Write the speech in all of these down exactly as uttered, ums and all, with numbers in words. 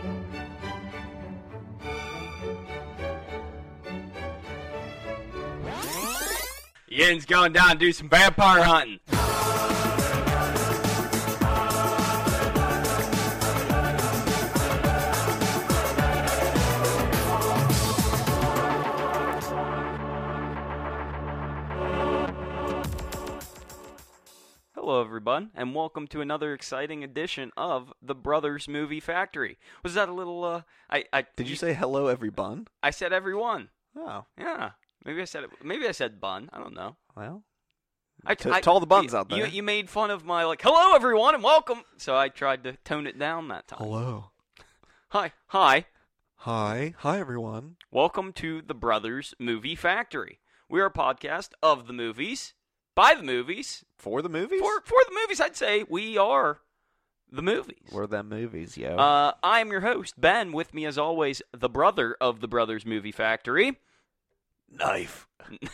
Yin's going down to do some vampire hunting. Hello, everyone, and welcome to another exciting edition of the Brothers Movie Factory. Was that a little, uh, I, I... Did you say hello, everyone? I said everyone. Oh. Yeah. Maybe I said it, maybe I said bun. I don't know. Well, I, to, I, to all the buns you, out there. You, you made fun of my, like, hello, everyone, and welcome. So I tried to tone it down that time. Hello. Hi. Hi. Hi. Hi, everyone. Welcome to the Brothers Movie Factory. We are a podcast of the movies, by the movies. For the movies? For, for the movies, I'd say we are the movies. We're them movies, yo. Uh, I am your host, Ben. With me, as always, the brother of the Brothers Movie Factory. Knife.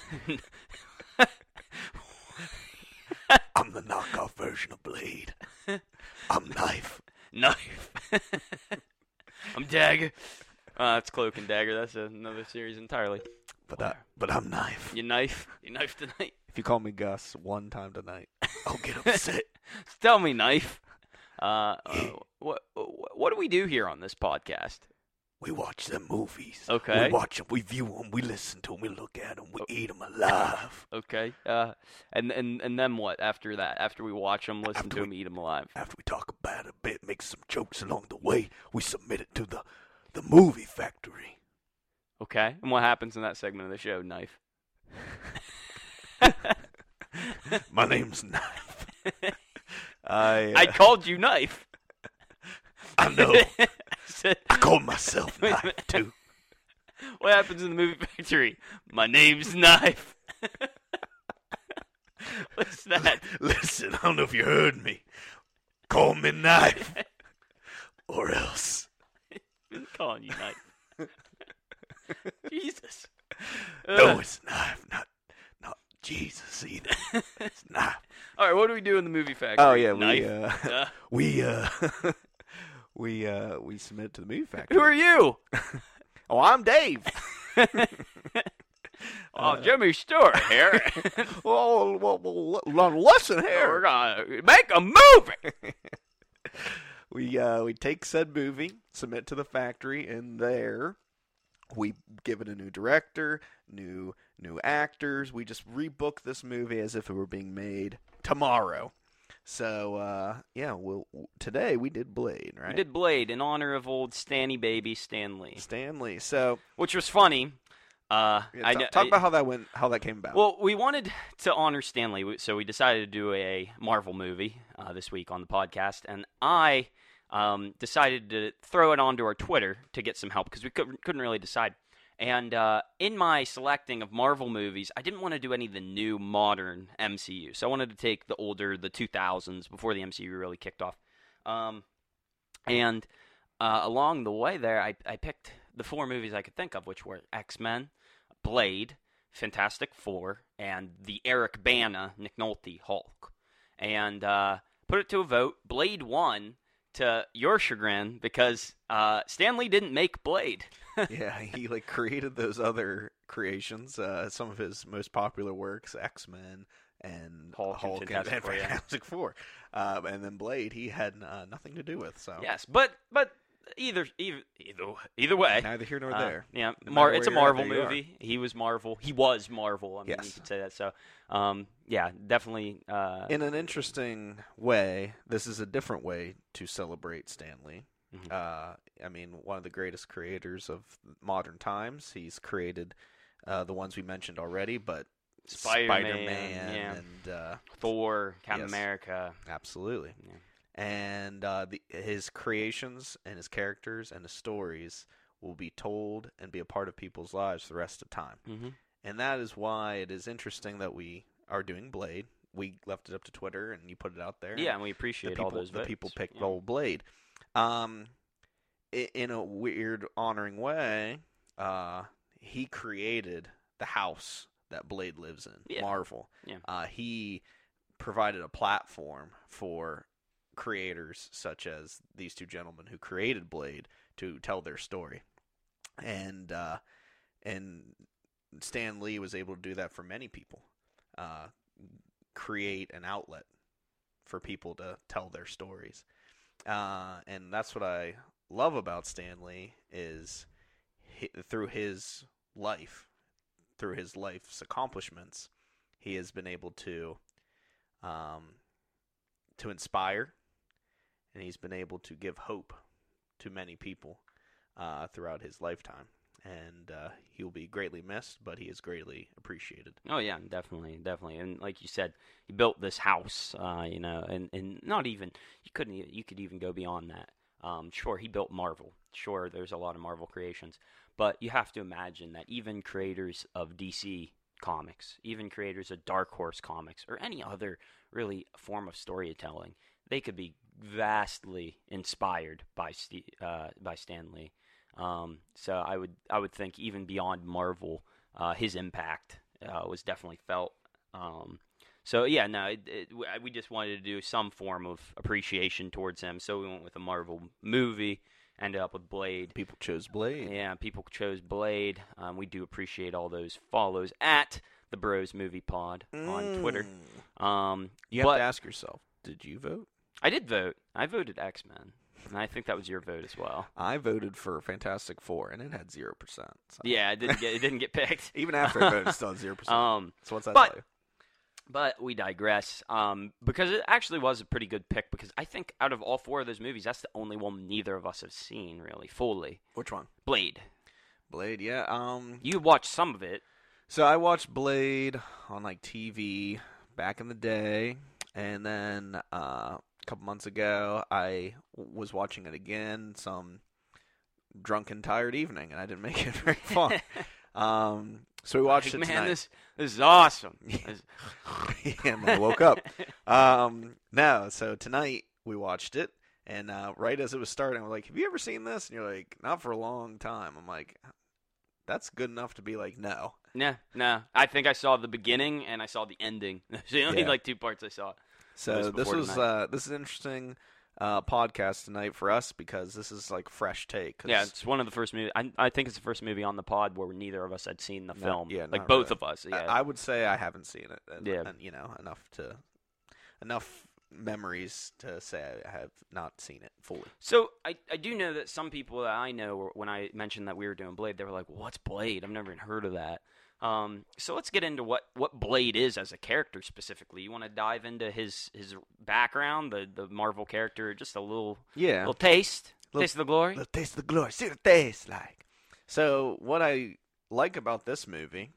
I'm the knockoff version of Blade. I'm Knife. Knife. I'm Dagger. Uh, that's Cloak and Dagger. That's another series entirely. But I, but I'm Knife. You knife. You knife tonight. If you call me Gus one time tonight, I'll get upset. Tell me, Knife. Uh, uh, what what do we do here on this podcast? We watch them movies. Okay. We watch them, we view them, we listen to them, we look at them, we eat them alive. Okay. Uh, and, and and then what after that? After we watch them, listen After to we- them, eat them alive. After we talk about it a bit, make some jokes along the way, we submit it to the, the movie factory. Okay. And what happens in that segment of the show, Knife? My name's Knife. I, uh, I called you Knife. I know. I said, I call myself Wait a Knife, minute. too. what happens in the movie factory? My name's Knife. What's that? Listen, I don't know if you heard me. Call me Knife. Or else. I'm calling you Knife. Jesus. No, Ugh. it's Knife, not not Jesus either. It's Knife. All right, what do we do in the movie factory? Oh, yeah, Knife. we, uh, Uh, we, uh, we, uh, we submit it to the movie factory. who are you? Oh, I'm Dave. Oh, Jimmy Stewart here. well, well, well, well, listen We're here. gonna make a movie. We, uh, we take said movie, submit to the factory, and there we give it a new director, new, new actors. We just rebook this movie as if it were being made tomorrow. So, uh, yeah, we'll, today we did Blade, right? We did Blade in honor of old Stanny baby Stan Lee, Stanley. So, which was funny. Uh, yeah, I talk, know, talk I- about how that went, how that came about. Well, we wanted to honor Stanley, so we decided to do a Marvel movie uh, this week on the podcast, and I um, decided to throw it onto our Twitter to get some help because we couldn't, couldn't really decide. And uh, in my selecting of Marvel movies, I didn't want to do any of the new modern M C U, so I wanted to take the older, the two thousands, before the M C U really kicked off. Um, and uh, along the way there, I, I picked the four movies I could think of, which were X-Men, Blade, Fantastic Four, and the Eric Bana, Nick Nolte Hulk. And uh, put it to a vote. Blade won, to your chagrin, because uh, Stan Lee didn't make Blade. Yeah, he like created those other creations, uh, some of his most popular works, X-Men and Hulk and Hulk and Fantastic and Four, yeah. Fantastic Four. Um, and then Blade, he had uh, nothing to do with. So Yes, but but either either either, either way, neither here nor uh, there. yeah, No Mar- matter it's a where you're at, Marvel there you are. movie. He was Marvel. He was Marvel. I mean, you Yes. could say that. So, um, yeah, definitely. Uh, In an interesting way, this is a different way to celebrate Stan Lee. Mhm. Uh, I mean, one of the greatest creators of modern times. He's created uh, the ones we mentioned already, but Spider-Man, Spider-Man yeah. and uh, Thor, Captain Yes. America. absolutely. Yeah. And uh, the, his creations and his characters and his stories will be told and be a part of people's lives the rest of time. Mm-hmm. And that is why it is interesting that we are doing Blade. We left it up to Twitter, and you put it out there. Yeah, and we the appreciate people, all those the votes. people picked yeah. old Blade. Um, i- in a weird honoring way, uh, he created the house that Blade lives in, Yeah. Marvel. Yeah. Uh, he provided a platform for creators such as these two gentlemen who created Blade to tell their story. And uh, and Stan Lee was able to do that for many people. Uh, create an outlet for people to tell their stories. Uh, and that's what I love about Stan Lee is he, through his life, through his life's accomplishments, he has been able to um, to inspire, and he's been able to give hope to many people uh, throughout his lifetime. And uh, he'll be greatly missed, but he is greatly appreciated. Oh yeah, definitely, definitely. And like you said, he built this house, uh, you know, and, and not even you couldn't e- you could even go beyond that. Um, sure, he built Marvel. Sure, there's a lot of Marvel creations, but you have to imagine that even creators of D C comics, even creators of Dark Horse comics, or any other really form of storytelling, they could be vastly inspired by St- uh, by Stan Lee. Um, so I would I would think even beyond Marvel, uh, his impact uh, was definitely felt. Um, so yeah, no, it, it, we just wanted to do some form of appreciation towards him. So we went with a Marvel movie, ended up with Blade. People chose Blade. Yeah, people chose Blade. Um, we do appreciate all those follows at the Bros Movie Pod on Mm. Twitter. Um, You have but to ask yourself, did you vote? I did vote. I voted X-Men. And I think that was your vote as well. I voted for Fantastic Four, and it had zero percent. So. Yeah, it didn't get it didn't get picked. Even after I voted, it still had zero percent. Um, so what's that but- tell you? But we digress. Um, because it actually was a pretty good pick. Because I think out of all four of those movies, that's the only one neither of us have seen really fully. Which one? Blade. Blade, yeah. Um, You watched some of it. so I watched Blade on like T V back in the day, and then uh, a couple months ago, I was watching it again some drunken, tired evening, and I didn't make it very far. um, so we watched Like, it man, tonight. this this is awesome. This- And then I woke up. Um, no, so tonight we watched it, and uh, right as it was starting, we're like, "Have you ever seen this?" And you're like, "Not for a long time." I'm like, "That's good enough to be like, no." Nah, nah. I think I saw the beginning and I saw the ending. There's the only Yeah. like two parts I saw. So That was this before was tonight. uh, this is an interesting uh, podcast tonight for us because this is like fresh take. 'cause- Yeah, it's one of the first movies. I, I think it's the first movie on the pod where neither of us had seen the Not- film. yeah, like not both really. of us. I- Yeah, I would say I haven't seen it. And, Yeah. and you know enough to enough memories to say I have not seen it fully. So I, I do know that some people that I know, when I mentioned that we were doing Blade, they were like, well, "What's Blade? I've never even heard of that." Um, so let's get into what, what Blade is as a character specifically. You want to dive into his his background, the the Marvel character, just a little Yeah. little taste, Little- taste of the glory. The taste of the glory. See what it tastes like. So what I like about this movie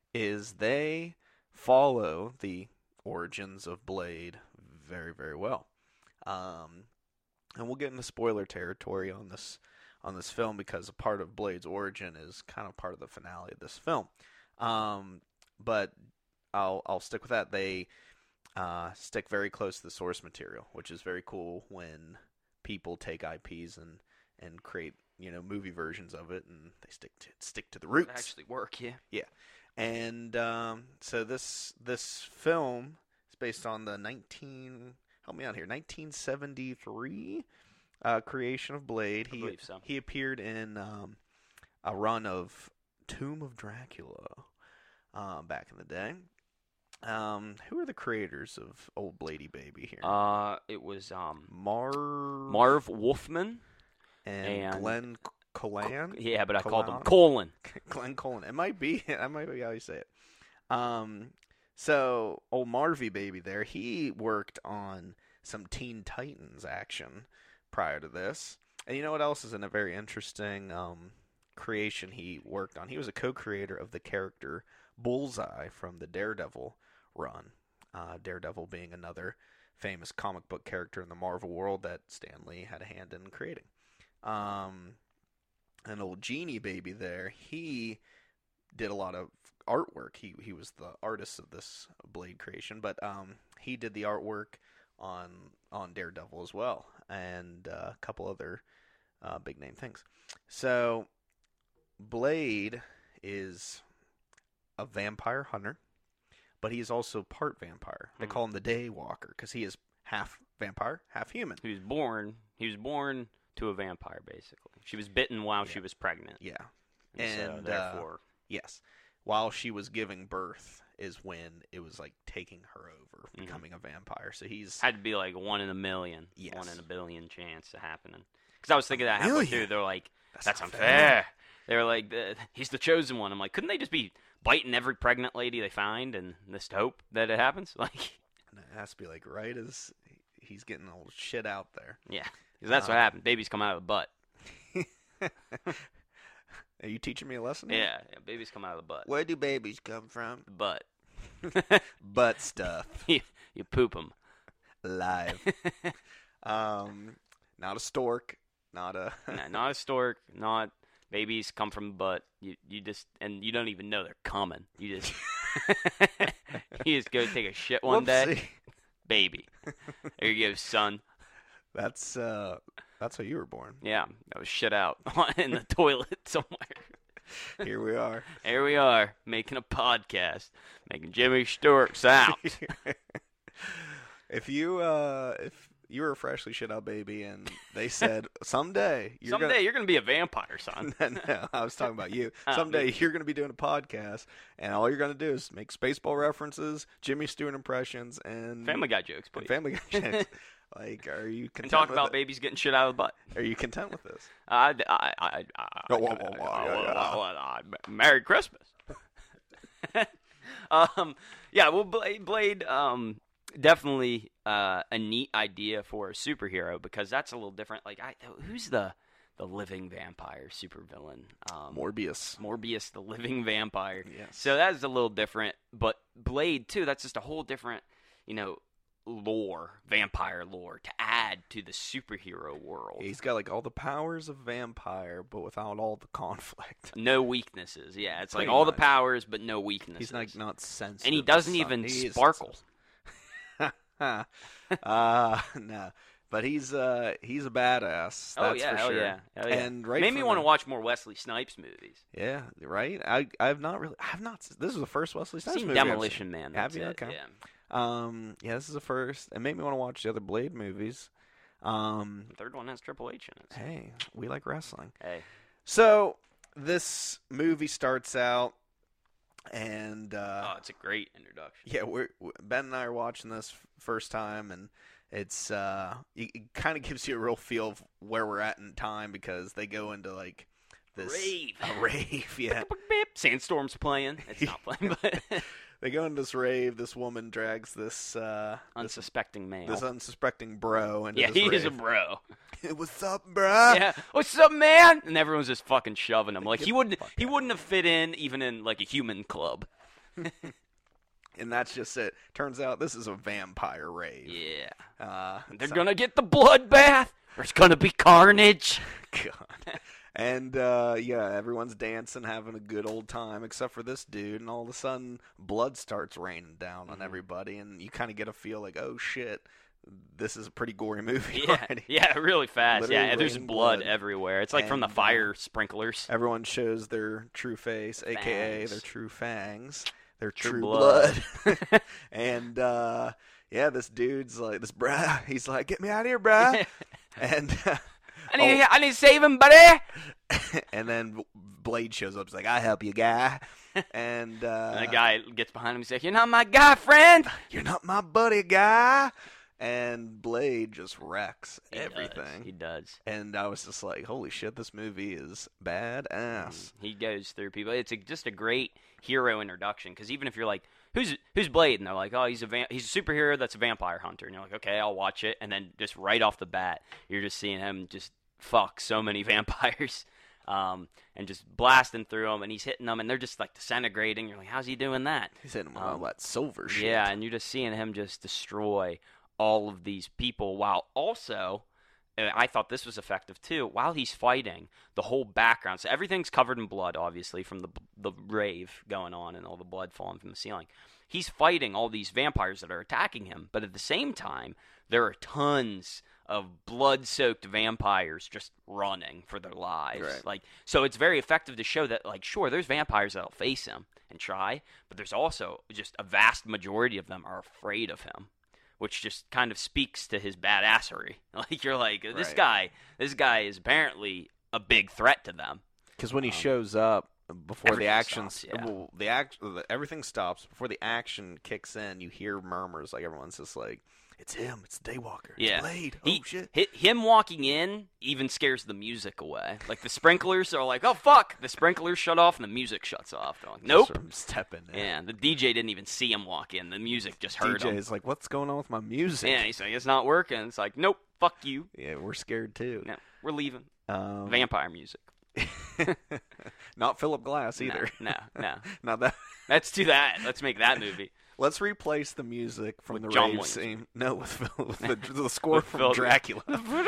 is they follow the origins of Blade very, very well. Um, and we'll get into spoiler territory on this on this film because a part of Blade's origin is kind of part of the finale of this film. Um, but I'll I'll stick with that. They uh, stick very close to the source material, which is very cool when people take I Ps and and create, you know, movie versions of it, and they stick to stick to the roots. Actually work, yeah. And um, so this this film is based on the nineteen help me out here nineteen seventy-three uh, creation of Blade. I He believe so. he appeared in um, a run of Tomb of Dracula uh, back in the day. Um, who are the creators of Old Bladey Baby here? Uh, it was um Marv Marv Wolfman. and, and- Glenn Colan. Yeah, but I called him Colon? Colin. Glenn Colan. It might be. That might be how you say it. Um, so old Marvy Baby there, he worked on some Teen Titans action prior to this. And you know what else is in a very interesting um, creation he worked on? He was a co-creator of the character Bullseye from the Daredevil run. Uh, Daredevil being another famous comic book character in the Marvel world that Stan Lee had a hand in creating. Um, and old Genie Baby there, he did a lot of artwork. He he was the artist of this Blade creation, but um, he did the artwork on on Daredevil as well, and uh, a couple other uh, big name things. So Blade is a vampire hunter, but he is also part vampire. They Hmm. call him the Day Walker because he is half vampire, half human. He was born. He was born to a vampire, basically. She was bitten while Yeah. she was pregnant. Yeah. And, so, And, therefore, uh, yes, while she was giving birth is when it was like taking her over, Mhm. becoming a vampire. So he's had to be like one in a million, Yes. one in a billion chance of happening. Because I was thinking that halfway through. million? They're like, that's, not unfair. They were like, the, he's the chosen one. I'm like, couldn't they just be biting every pregnant lady they find and just hope that it happens? Like, And it has to be like right as he's getting all shit out there. yeah, because that's Uh, what happened. Babies come out of the butt. Are you teaching me a lesson? here? Yeah, yeah, babies come out of the butt. Where do babies come from? The butt. Butt stuff. you, you poop them. Live. um, not a stork. Not a. Nah, not a stork. Not babies come from the butt. You you just and you don't even know they're coming. You just you just go take a shit one day. Whoopsie. Baby. There you go, son. That's uh, that's how you were born. Yeah, I was shit out in the toilet somewhere. Here we are. Here we are, making a podcast, making Jimmy Stewart sound. If you uh, if you were a freshly shit out baby and they said someday you're Someday gonna... you're going to be a vampire, son. No, I was talking about you. Oh, Someday me. you're going to be doing a podcast, and all you're going to do is make Spaceball references, Jimmy Stewart impressions, and Family Guy jokes, and please. Family Guy jokes. Like, are you content And talk with about it? babies getting shit out of the butt. Are you content with this? I, I, I, I, Oh, whoa, whoa, whoa, I- yeah, yeah. I- I- Merry Christmas. um, yeah, well, Blade, Blade um, definitely uh, a neat idea for a superhero because that's a little different. Like, I, who's the the living vampire supervillain? Um, Morbius. Morbius, the living vampire. Yes. So that is a little different. But Blade, too, that's just a whole different, you know, lore, vampire lore, to add to the superhero world. He's got like all the powers of vampire, but without all the conflict. No weaknesses. Yeah, it's Pretty like all the much. powers, but no weaknesses. He's like not sensitive. and he to doesn't sun- even he is sparkle. sensitive. uh, no, but he's uh he's a badass. That's Oh yeah, for hell sure. yeah, hell yeah. And right made me from want to the- watch more Wesley Snipes movies. Yeah, right. I I've not really. I've not. This is the first Wesley Snipes Seen movie I've Demolition seen. Man. Have That's you? it, Okay. Yeah. Um, yeah, this is the first. It made me want to watch the other Blade movies. Um, The third one has Triple H in it. so- hey, we like wrestling. Hey, So this movie starts out, and uh, oh, it's a great introduction. yeah, we're Ben and I are watching this f- first time, and it's uh, it, it kind of gives you a real feel of where we're at in time because they go into like this Rave. a rave, yeah. Sandstorm's playing. It's not playing, but They go into this rave. This woman drags this uh, this, unsuspecting male. this unsuspecting bro into yeah, this he rave. is a bro. What's up, bruh? yeah, what's up, man? And everyone's just fucking shoving him. Like Get he the wouldn't, fuck he out. wouldn't have fit in even in like a human club. And that's just it. Turns out this is a vampire rave. Yeah, Uh, they're so- gonna get the bloodbath. There's gonna be carnage. God. And uh, yeah, everyone's dancing, having a good old time, except for this dude. And all of a sudden, blood starts raining down on Mhm. everybody, and you kind of get a feel like, oh shit, this is a pretty gory movie Yeah, already. yeah, really fast. Literally yeah, there's raining blood, blood. everywhere. It's like from the And, uh, fire sprinklers. Everyone shows their true face, aka Fangs. their true fangs, their True true, blood. blood. And uh, yeah, this dude's like, this bruh, he's like, get me out of here, bruh. and uh, I need, oh. I need to save him, buddy. and then Blade shows up. He's like, I help you, guy. And, uh, And the guy gets behind him. He's like, "You're not my guy, friend." you're not my buddy, guy. And Blade just wrecks He does, everything. He does. And I was just like, holy shit, this movie is badass. He goes through people. It's a, just a great hero introduction because even if you're like, "Who's who's Blade?" and they're like, "Oh, he's a va- he's a superhero that's a vampire hunter," and you're like, "Okay, I'll watch it." And then just right off the bat, you're just seeing him just fuck so many vampires, um, and just blasting through them, and he's hitting them, and they're just like disintegrating. You're like, "How's he doing that?" He's hitting with Um, all that silver shit. Yeah, and you're just seeing him just destroy all of these people while also, and I thought this was effective too, while he's fighting, the whole background, so everything's covered in blood, obviously, from the the rave going on and all the blood falling from the ceiling. He's fighting all these vampires that are attacking him, but at the same time, there are tons of blood-soaked vampires just running for their lives. Right. Like, so it's very effective to show that, like, sure, there's vampires that'll face him and try, but there's also just a vast majority of them are afraid of him. which just kind of speaks to his badassery. Like you're like this Right. guy, this guy is apparently a big threat to them. Because when he Um, shows up, before the everything action, stops, yeah. well, the act, the, everything stops before the action kicks in. You hear murmurs, like everyone's just like, "It's him! It's Daywalker! It's Yeah. Blade! Oh He, shit!" hi- him walking in even scares the music away. Like the sprinklers are like, oh fuck, the sprinklers shut off and the music shuts off. They're like, nope. Just from stepping in. Yeah, the D J didn't even see him walk in. The music just heard D J him. is like, "What's going on with my music?" Yeah, he's like, it's not working. It's like, nope, fuck you. Yeah, we're scared too. No, we're leaving. Um, Vampire music. Not Philip Glass No, either. No, no. Not that. Let's do that. Let's make that movie. Let's replace the music from With the John rave Williams. scene. No, with, Phil, with the, the score With from Phil- Dracula.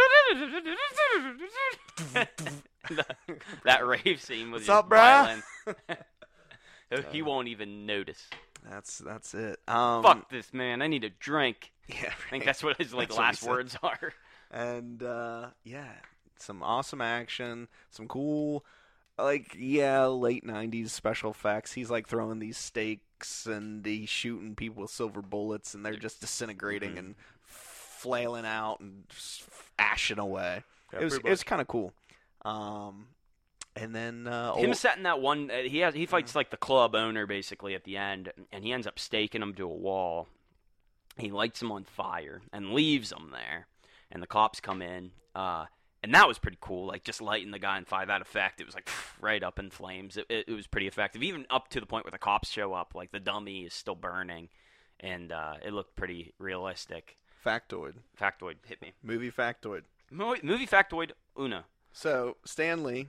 That rave scene was What's just up, brah? violent. He won't even notice. That's that's it. Um, Fuck this, man. I need a drink. Yeah, I think that's what his like That's what he last said. words are. And uh, yeah, some awesome action, some cool, like yeah, late nineties special effects. He's like throwing these stakes and he's shooting people with silver bullets, and they're just disintegrating Mhm. and flailing out and just ashing away. Yeah, it was pretty it was kind of cool. Um, and then uh, Him old- setting that one, uh, he has he fights like the club owner basically at the end, and he ends up staking him to a wall. He lights him on fire and leaves him there, and the cops come in, uh, and that was pretty cool. Like just lighting the guy on fire, that effect, it was like right up in flames. It, it, it was pretty effective, even up to the point where the cops show up. Like the dummy is still burning, and uh, it looked pretty realistic. factoid, Factoid hit me. movie factoid. Movie, movie factoid Una. So Stan Lee,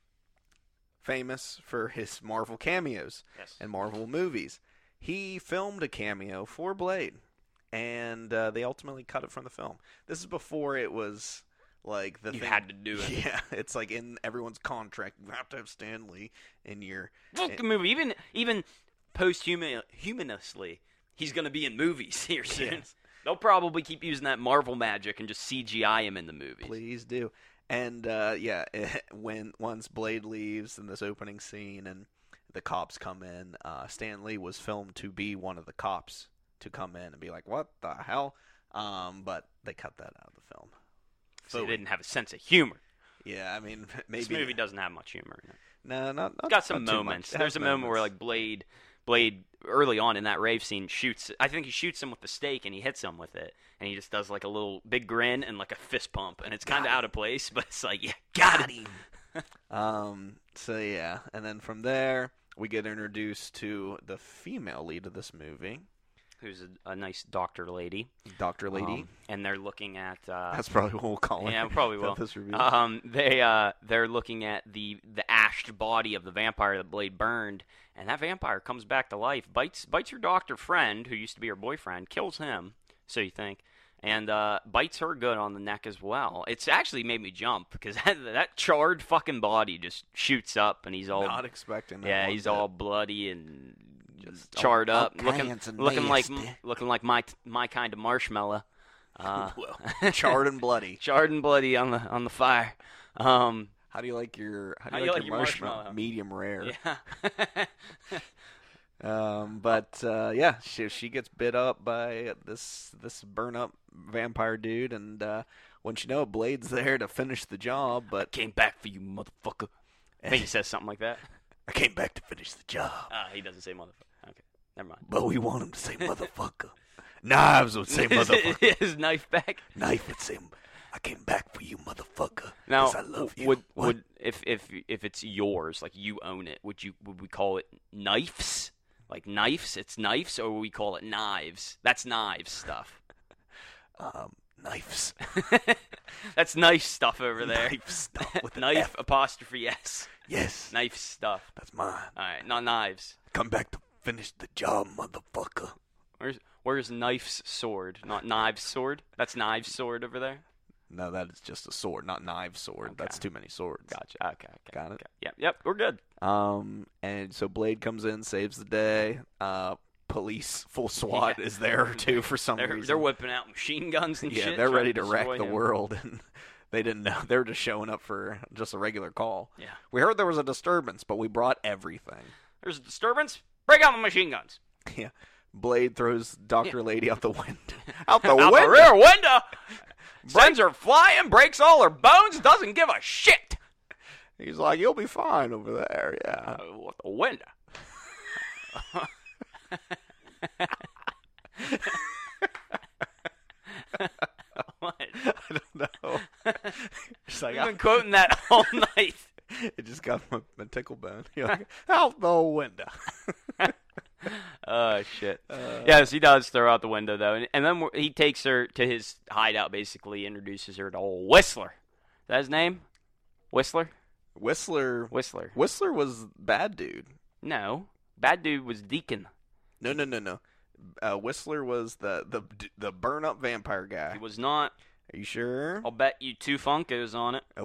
famous for his Marvel cameos Yes. and Marvel movies, he filmed a cameo for Blade, and uh, they ultimately cut it from the film. This is before it was like the You thing. had to do it. Yeah, it's like in everyone's contract. You have to have Stan Lee in your. Fuck the movie. Even even posthumously, he's gonna be in movies here soon. Yes. They'll probably keep using that Marvel magic and just C G I him in the movies. Please do. And uh, yeah, when once Blade leaves in this opening scene and the cops come in, uh, Stan Lee was filmed to be one of the cops to come in and be like, "What the hell?" Um, but they cut that out of the film. So they So didn't have a sense of humor. yeah, I mean, maybe This movie doesn't have much humor in it. No, not, not It's got some not too moments. much. It There's has a moment where moments. like Blade, Blade early on in that rave scene shoots. I think he shoots him with the stake and he hits him with it, and he just does like a little big grin and like a fist pump, and it's kind of Got out of place, but it's like yeah, got him. Um. So yeah, and then from there we get introduced to the female lead of this movie, Who's a, a nice doctor lady. Doctor Lady. Um, and they're looking at. Uh, That's probably what we'll call it. yeah, probably throughout will. This review. Um, they uh, they're looking at the the ashed body of the vampire that Blade burned, and that vampire comes back to life, bites bites her doctor friend who used to be her boyfriend, kills him. So you think, and uh, bites her good on the neck as well. It's actually made me jump because that, that charred fucking body just shoots up, and he's all Not expecting that. yeah, one he's bit. all bloody and just all- charred all up, looking kinds of looking like nasty. looking like my my kind of marshmallow. Uh, well, charred and bloody. charred and bloody on the on the fire. Um, How do you like your How do you like, your marshmallow? marshmallow? Medium rare. yeah. Um, but uh, yeah, she she gets bit up by this this burn up vampire dude, and uh, when you know it, Blade's there to finish the job. But Came back for you, motherfucker. I think he says something like that. I came back to finish the job. Ah, he doesn't say motherfucker. Okay, never mind. But we want him to say motherfucker. Knives would say motherfucker. His knife back. Knife would say, I came back for you, motherfucker. Now, 'cause I love you. would What? would if if if it's yours, like you own it, would you would we call it knives? Like knives? It's knives, or would we call it knives? That's knives stuff. um, knives. That's knife stuff over there. Knife stuff with an Knife F. apostrophe s. Yes, Knife stuff. that's mine. All right, not knives. Come back to finish the job, motherfucker. Where's where's knife's sword? Not knives sword. That's knives sword over there. No, that is just a sword, not knife sword. Okay. That's too many swords. Gotcha. Okay. okay Got it. okay. Yep. Yep. We're good. Um, and so Blade comes in, saves the day. Uh, police, full SWAT Yeah. is there too for some They're reason. they're whipping out machine guns and yeah, shit. they're trying ready to wreck destroy the him. world, and they didn't know. They were just showing up for just a regular call. Yeah. We heard there was a disturbance, but we brought everything. There's a disturbance. Break out the machine guns. Yeah, Blade throws Doctor Lady out the window. Out the out window. the rear window. Sends her flying, breaks all her bones, doesn't give a shit. He's like, you'll be fine over there, yeah. Uh, what the window? What? I don't know. Just like, I've been quoting that all night. It just got my, my tickle bone. You're like, out the window. Oh, shit. Uh, Yes, he does throw out the window, though. And, and then he takes her to his hideout, basically, introduces her to old Whistler. Is that his name? Whistler? Whistler. Whistler. Whistler was bad dude. No. Bad dude was Deacon. No, no, no, no. Uh, Whistler was the the the burn up vampire guy. He was not. Are you sure? I'll bet you two Funkos on it.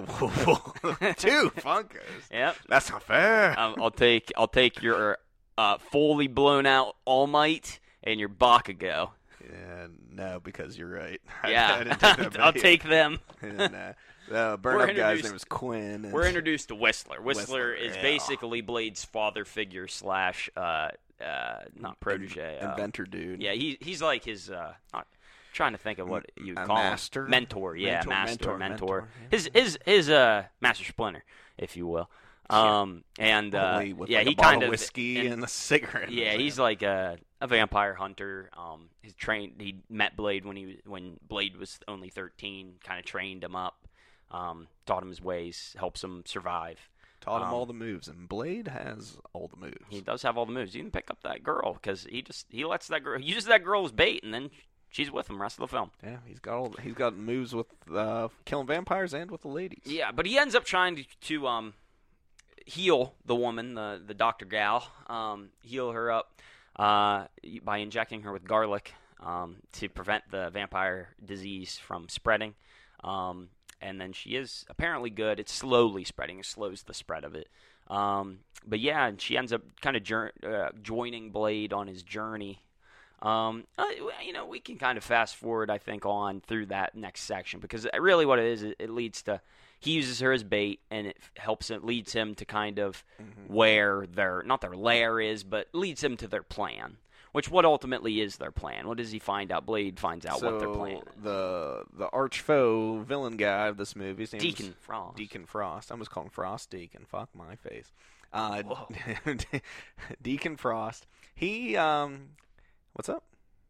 Two Funkos. Yep. That's not fair. Um, I'll take I'll take your uh, fully blown out All Might and your Bakugo. Yeah, no, because you're right. Yeah, I, I didn't take that I'll video. take them. nah. The burn We're up guy's introduced- name was Quinn. And We're introduced to Whistler. Whistler, Whistler, is yeah. basically Blade's father figure slash uh, uh, not protege, uh, inventor dude. Yeah, he he's like his. Uh, not, trying to think of what you A call master? him. Mentor. Yeah, Mentor, master, mentor, mentor. mentor, yeah. His his his uh master splinter, if you will. Um and uh, Only with yeah, like he a bottle kind of of whiskey and- and, a cigarette. in Yeah, his he's hand. like a, a vampire hunter. Um, he's trained. He met Blade when he was, when Blade was only thirteen. Kind of trained him up, um, taught him his ways, helps him survive. taught him um, all the moves, and Blade has all the moves. He does have all the moves. You can pick up that girl because he just he lets that girl he uses that girl as bait, and then she's with him rest of the film. Yeah, he's got all. He's got moves with uh, killing vampires and with the ladies. Yeah, but he ends up trying to, to um heal the woman, the the doctor gal, um, heal her up uh, by injecting her with garlic um, to prevent the vampire disease from spreading. Um, and then she is apparently good. It's slowly spreading. It slows the spread of it. Um, but yeah, and she ends up kind of jour- uh, joining Blade on his journey. Um, uh, you know, we can kind of fast forward, I think, on through that next section because really what it is, it, it leads to he uses her as bait, and it helps it leads him to kind of Mm-hmm. where their not their lair is, but leads him to their plan. Which what ultimately is their plan? What does he find out? Blade finds out so what their plan is. the the arch foe villain guy of this movie, his name Deacon is Frost. Deacon Frost. I almost call him Frost Deacon. Fuck my face. Uh, Whoa. Deacon Frost. He um, what's up?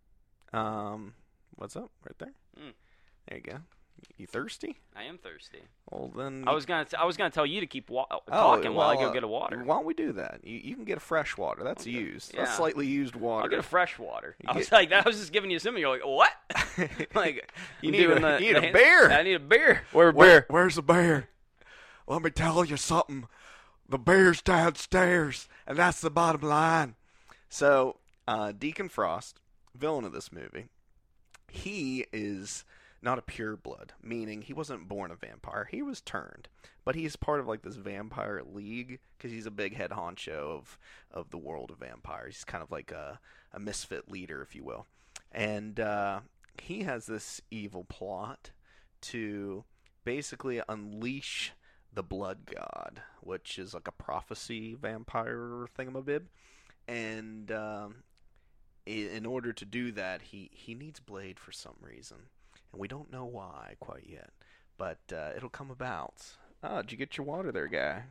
Um, what's up? Right there. Mm. There you go. You thirsty? I am thirsty. Well then. I was gonna t- I was gonna tell you to keep wa- talking Oh, while I well, go get a water. Why don't we do that? You, you can get a fresh water. That's used. That's Yeah. slightly used water. I'll get a fresh water. You I was get- like, that I was just giving you some. You're like, what? like, You I'm need a- doing the, you need the a hand- beer. I need a beer. Where Where, beer? where's the bear? Let me tell you something. The bear's downstairs, and that's the bottom line. So, uh, Deacon Frost, villain of this movie, he is not a pure blood, meaning he wasn't born a vampire. He was turned, but he's part of like this vampire league because he's a big head honcho of of the world of vampires. He's kind of like a, a misfit leader, if you will, and uh, he has this evil plot to basically unleash the blood god, which is like a prophecy vampire thingamabib, and um, i- in order to do that, he he needs Blade for some reason. And we don't know why quite yet, but uh, it'll come about. Oh, did you get your water there, guy?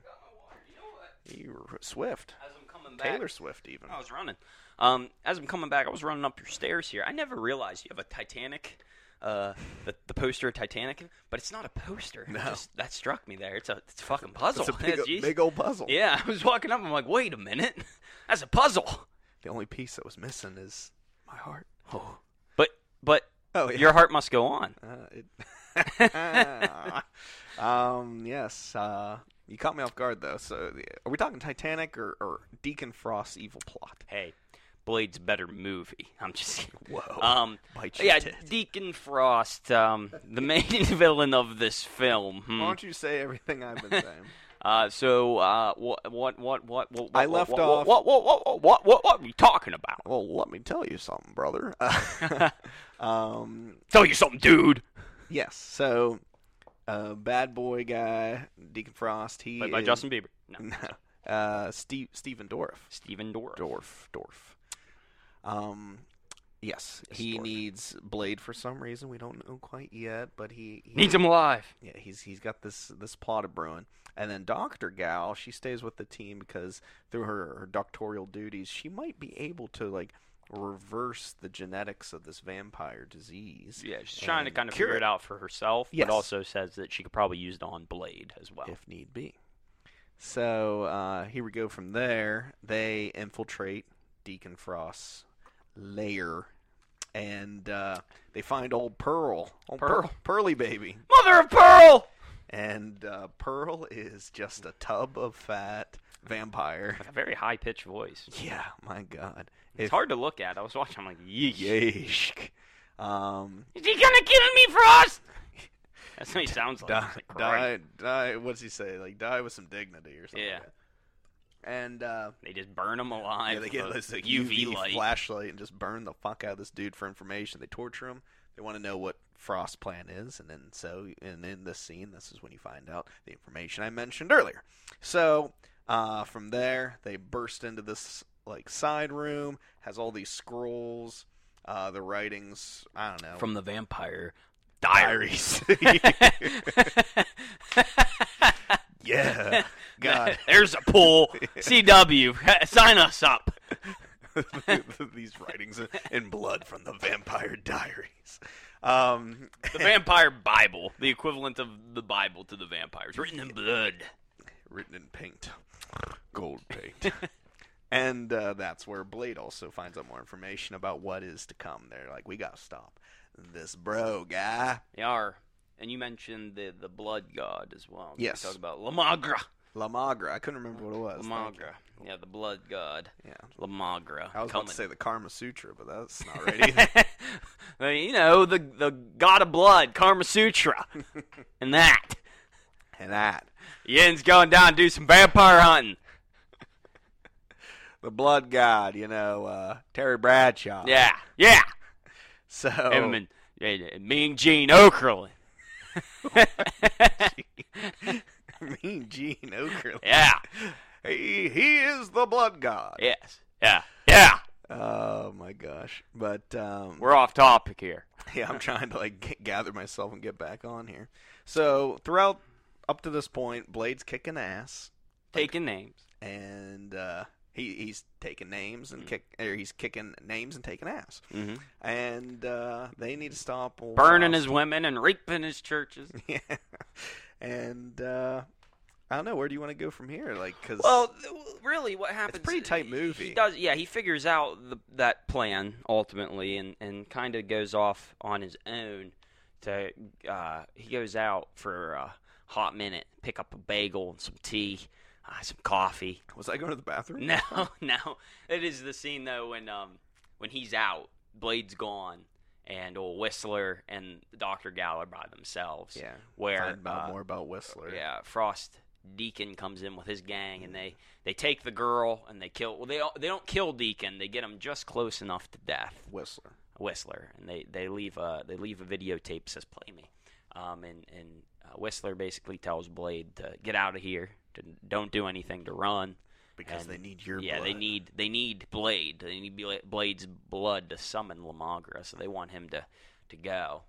You were Swift. As I'm coming back, Taylor Swift, even. I was running. Um, as I'm coming back, I was running up your stairs here. I never realized you have a Titanic, uh, the, the poster of Titanic, but it's not a poster. It No. just, that struck me there. It's a it's a fucking puzzle. It's a big, Jeez. big old puzzle. Yeah, I was walking up. I'm like, wait a minute, that's a puzzle. The only piece that was missing is my heart. Oh. But but Oh, yeah. your heart must go on. Uh, it um, yes. Uh, you caught me off guard, though. So, are we talking Titanic or, or Deacon Frost's evil plot? Hey, Blade's a better movie. I'm just Whoa. um Bite your yeah, tit. Deacon Frost, um, the main villain of this film. Hmm. Why don't you say everything I've been saying? Uh, so, uh, what, what, what, what, what, I what, left what, off- What, what, what, what, what, what, what are we talking about? Well, let me tell you something, brother. um, Tell you something, dude. yes. So, uh, bad boy guy, Deacon Frost. He Played by is, Justin Bieber. No, No. Uh, Steve Stephen Dorff. Stephen Dorff. Dorff. Dorff. Um, yes, he Historic. needs Blade for some reason. We don't know quite yet, but he, he Needs him alive. Yeah, he's he's got this this plot of brewing. And then Doctor Gal, she stays with the team because through her, her doctoral duties, she might be able to like reverse the genetics of this vampire disease. Yeah, she's trying to and kind of cure figure it out for herself, Yes. but also says that she could probably use it on Blade as well. if need be. So uh, here we go from there. They infiltrate Deacon Frost's lair, and uh, they find old Pearl. Old Pearl. Per- Pearly baby. Mother of Pearl! And uh, Pearl is just a tub of fat vampire. With a very high-pitched voice. Yeah, my God. It's If- hard to look at. I was watching, I'm like, yeesh. Yeesh. Um, Is he gonna kill me, Frost? That's what he sounds like. die, It's like, "Christ." die, die. What's he say? Like die with some dignity or something. Yeah. Like that. And uh, They just burn him alive. yeah, they get with this a like, U U V V light. flashlight and just burn the fuck out of this dude for information. They torture him. They want to know what Frost's plan is, and then so and in this scene, this is when you find out the information I mentioned earlier. So uh, from there, they burst into this like side room, has all these scrolls, uh, the writings. I don't know From the vampire diaries. Yeah, God. There's a pull. C W, sign us up. These writings in blood from the Vampire Diaries. Um, The Vampire Bible, the equivalent of the Bible to the vampires, written in blood. written in paint, gold paint. And uh, that's where Blade also finds out more information about what is to come. They're like, we gotta stop this bro guy. They are. And you mentioned the the blood god as well. Yes. We talk about Lamagra. La Magra. I couldn't remember what it was. Thank you. Lamagra. Yeah, the blood god. Yeah. Lamagra. I was about Coming. to say the Karma Sutra, but that's not right either. I mean, you know, the the god of blood, Karma Sutra. And that. And that. Yin's going down to do some vampire hunting. The Blood God, you know, uh, Terry Bradshaw. Yeah. Yeah. So. Him and, and Mean Gene Okerlund. Mean Gene Okerlund. Yeah. He, he is the Blood God. Yes. Yeah. Yeah. Oh my gosh! But um, We're off topic here. yeah, I'm trying to like get, gather myself and get back on here. So throughout up to this point, Blade's kicking ass, Taking names. and uh, he he's taking names and kick, or he's kicking names and taking ass, Mm-hmm. and uh, they need to stop old Burning Frost. his women and raping his churches. Yeah, and uh, I don't know, where do you want to go from here? Like, because Well, th- really, what happens? it's a pretty tight movie. He does, yeah. He figures out the, that plan ultimately, and, and kind of goes off on his own. To uh, he goes out for a hot minute, pick up a bagel and some tea, uh, some coffee. was I going to the bathroom? No, no. It is the scene though when um when he's out, Blade's gone, and old Whistler and Doctor Gal are by themselves. Yeah. Where Find out uh, more about Whistler. Yeah, Frost Deacon comes in with his gang, and they, they take the girl and they kill. Well, they they don't kill Deacon. They get him just close enough to death. Whistler. Whistler, and they, they leave a they leave a videotape that says "Play me," um, and and uh, Whistler basically tells Blade to get out of here, to don't do anything, to run. Because And, they need your yeah, blood. they need they need Blade. They need Bla- Blade's blood to summon Lamagra, so they want him to to go.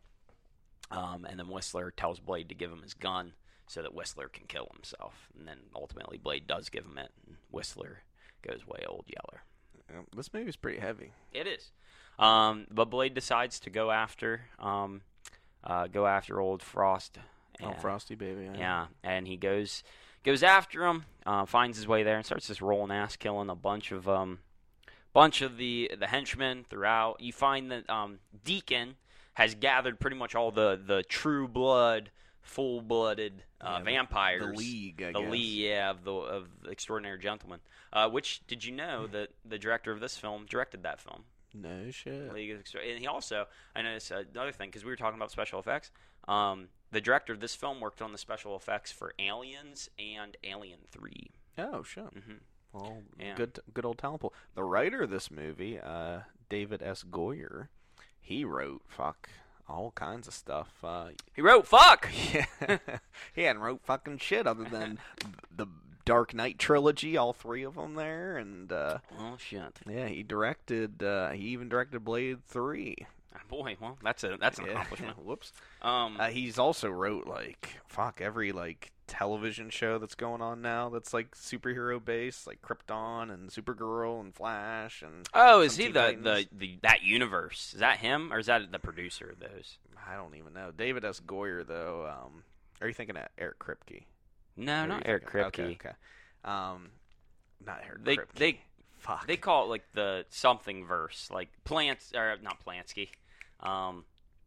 Um, and then Whistler tells Blade to give him his gun so that Whistler can kill himself. And then ultimately Blade does give him it, and Whistler goes way old Yeller. Yeah, this movie's pretty heavy. It is. Um, but Blade decides to go after um, uh, go after old Frost. Oh, And- Frosty baby. I know. yeah, and he goes goes after him, uh, finds his way there, and starts just rolling ass, killing a bunch of um, bunch of the the henchmen throughout. You find that um, Deacon has gathered pretty much all the, the true blood, full blooded uh, Yeah, the- vampires. The League, I the guess. League, yeah, of the of the Extraordinary Gentlemen. Uh, which did you know that the director of this film directed that film? No shit. League of Extra- and he also, I noticed another thing because we were talking about special effects. Um, the director of this film worked on the special effects for Aliens and Alien Three. Oh, shit. Mm-hmm. Well, Yeah. good, good old talent pool. The writer of this movie, uh, David S. Goyer, he wrote fuck all kinds of stuff. Uh, He wrote "fuck." yeah, he hadn't wrote fucking shit other than the Dark Knight trilogy, all three of them there, and uh, Oh shit. yeah, he directed. Uh, he even directed Blade three. Oh, boy, well, that's a that's an Yeah. accomplishment. Whoops. Um, Uh, he's also wrote like fuck every like television show that's going on now that's like superhero based, like Krypton and Supergirl and Flash and. oh, is some he Teen the, Titans. the the that universe? Is that him or is that the producer of those? I don't even know. David S. Goyer though. Um, are you thinking of Eric Kripke? No, Or are not you Eric thinking- Kripke. Okay, okay. Um, not Eric They Kripke. they fuck. they call it like the something verse, like Plants or not Plansky. Um,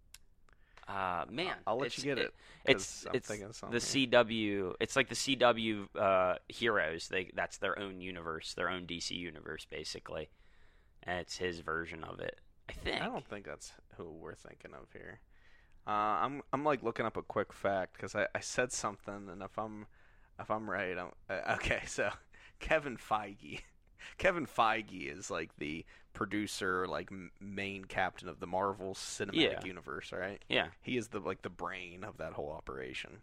uh, man, I'll let it's- you get it. It's 'cause I'm it's thinking of something the here. C W. It's like the C W uh, heroes. They that's their own universe, their own D C universe, basically. And it's his version of it, I think. I don't think that's who we're thinking of here. Uh, I'm I'm like looking up a quick fact because I, I said something, and if I'm if I'm right, I'm uh, okay. So Kevin Feige, Kevin Feige is like the producer, like m- main captain of the Marvel Cinematic Yeah. Universe, right? Yeah. He is the like the brain of that whole operation.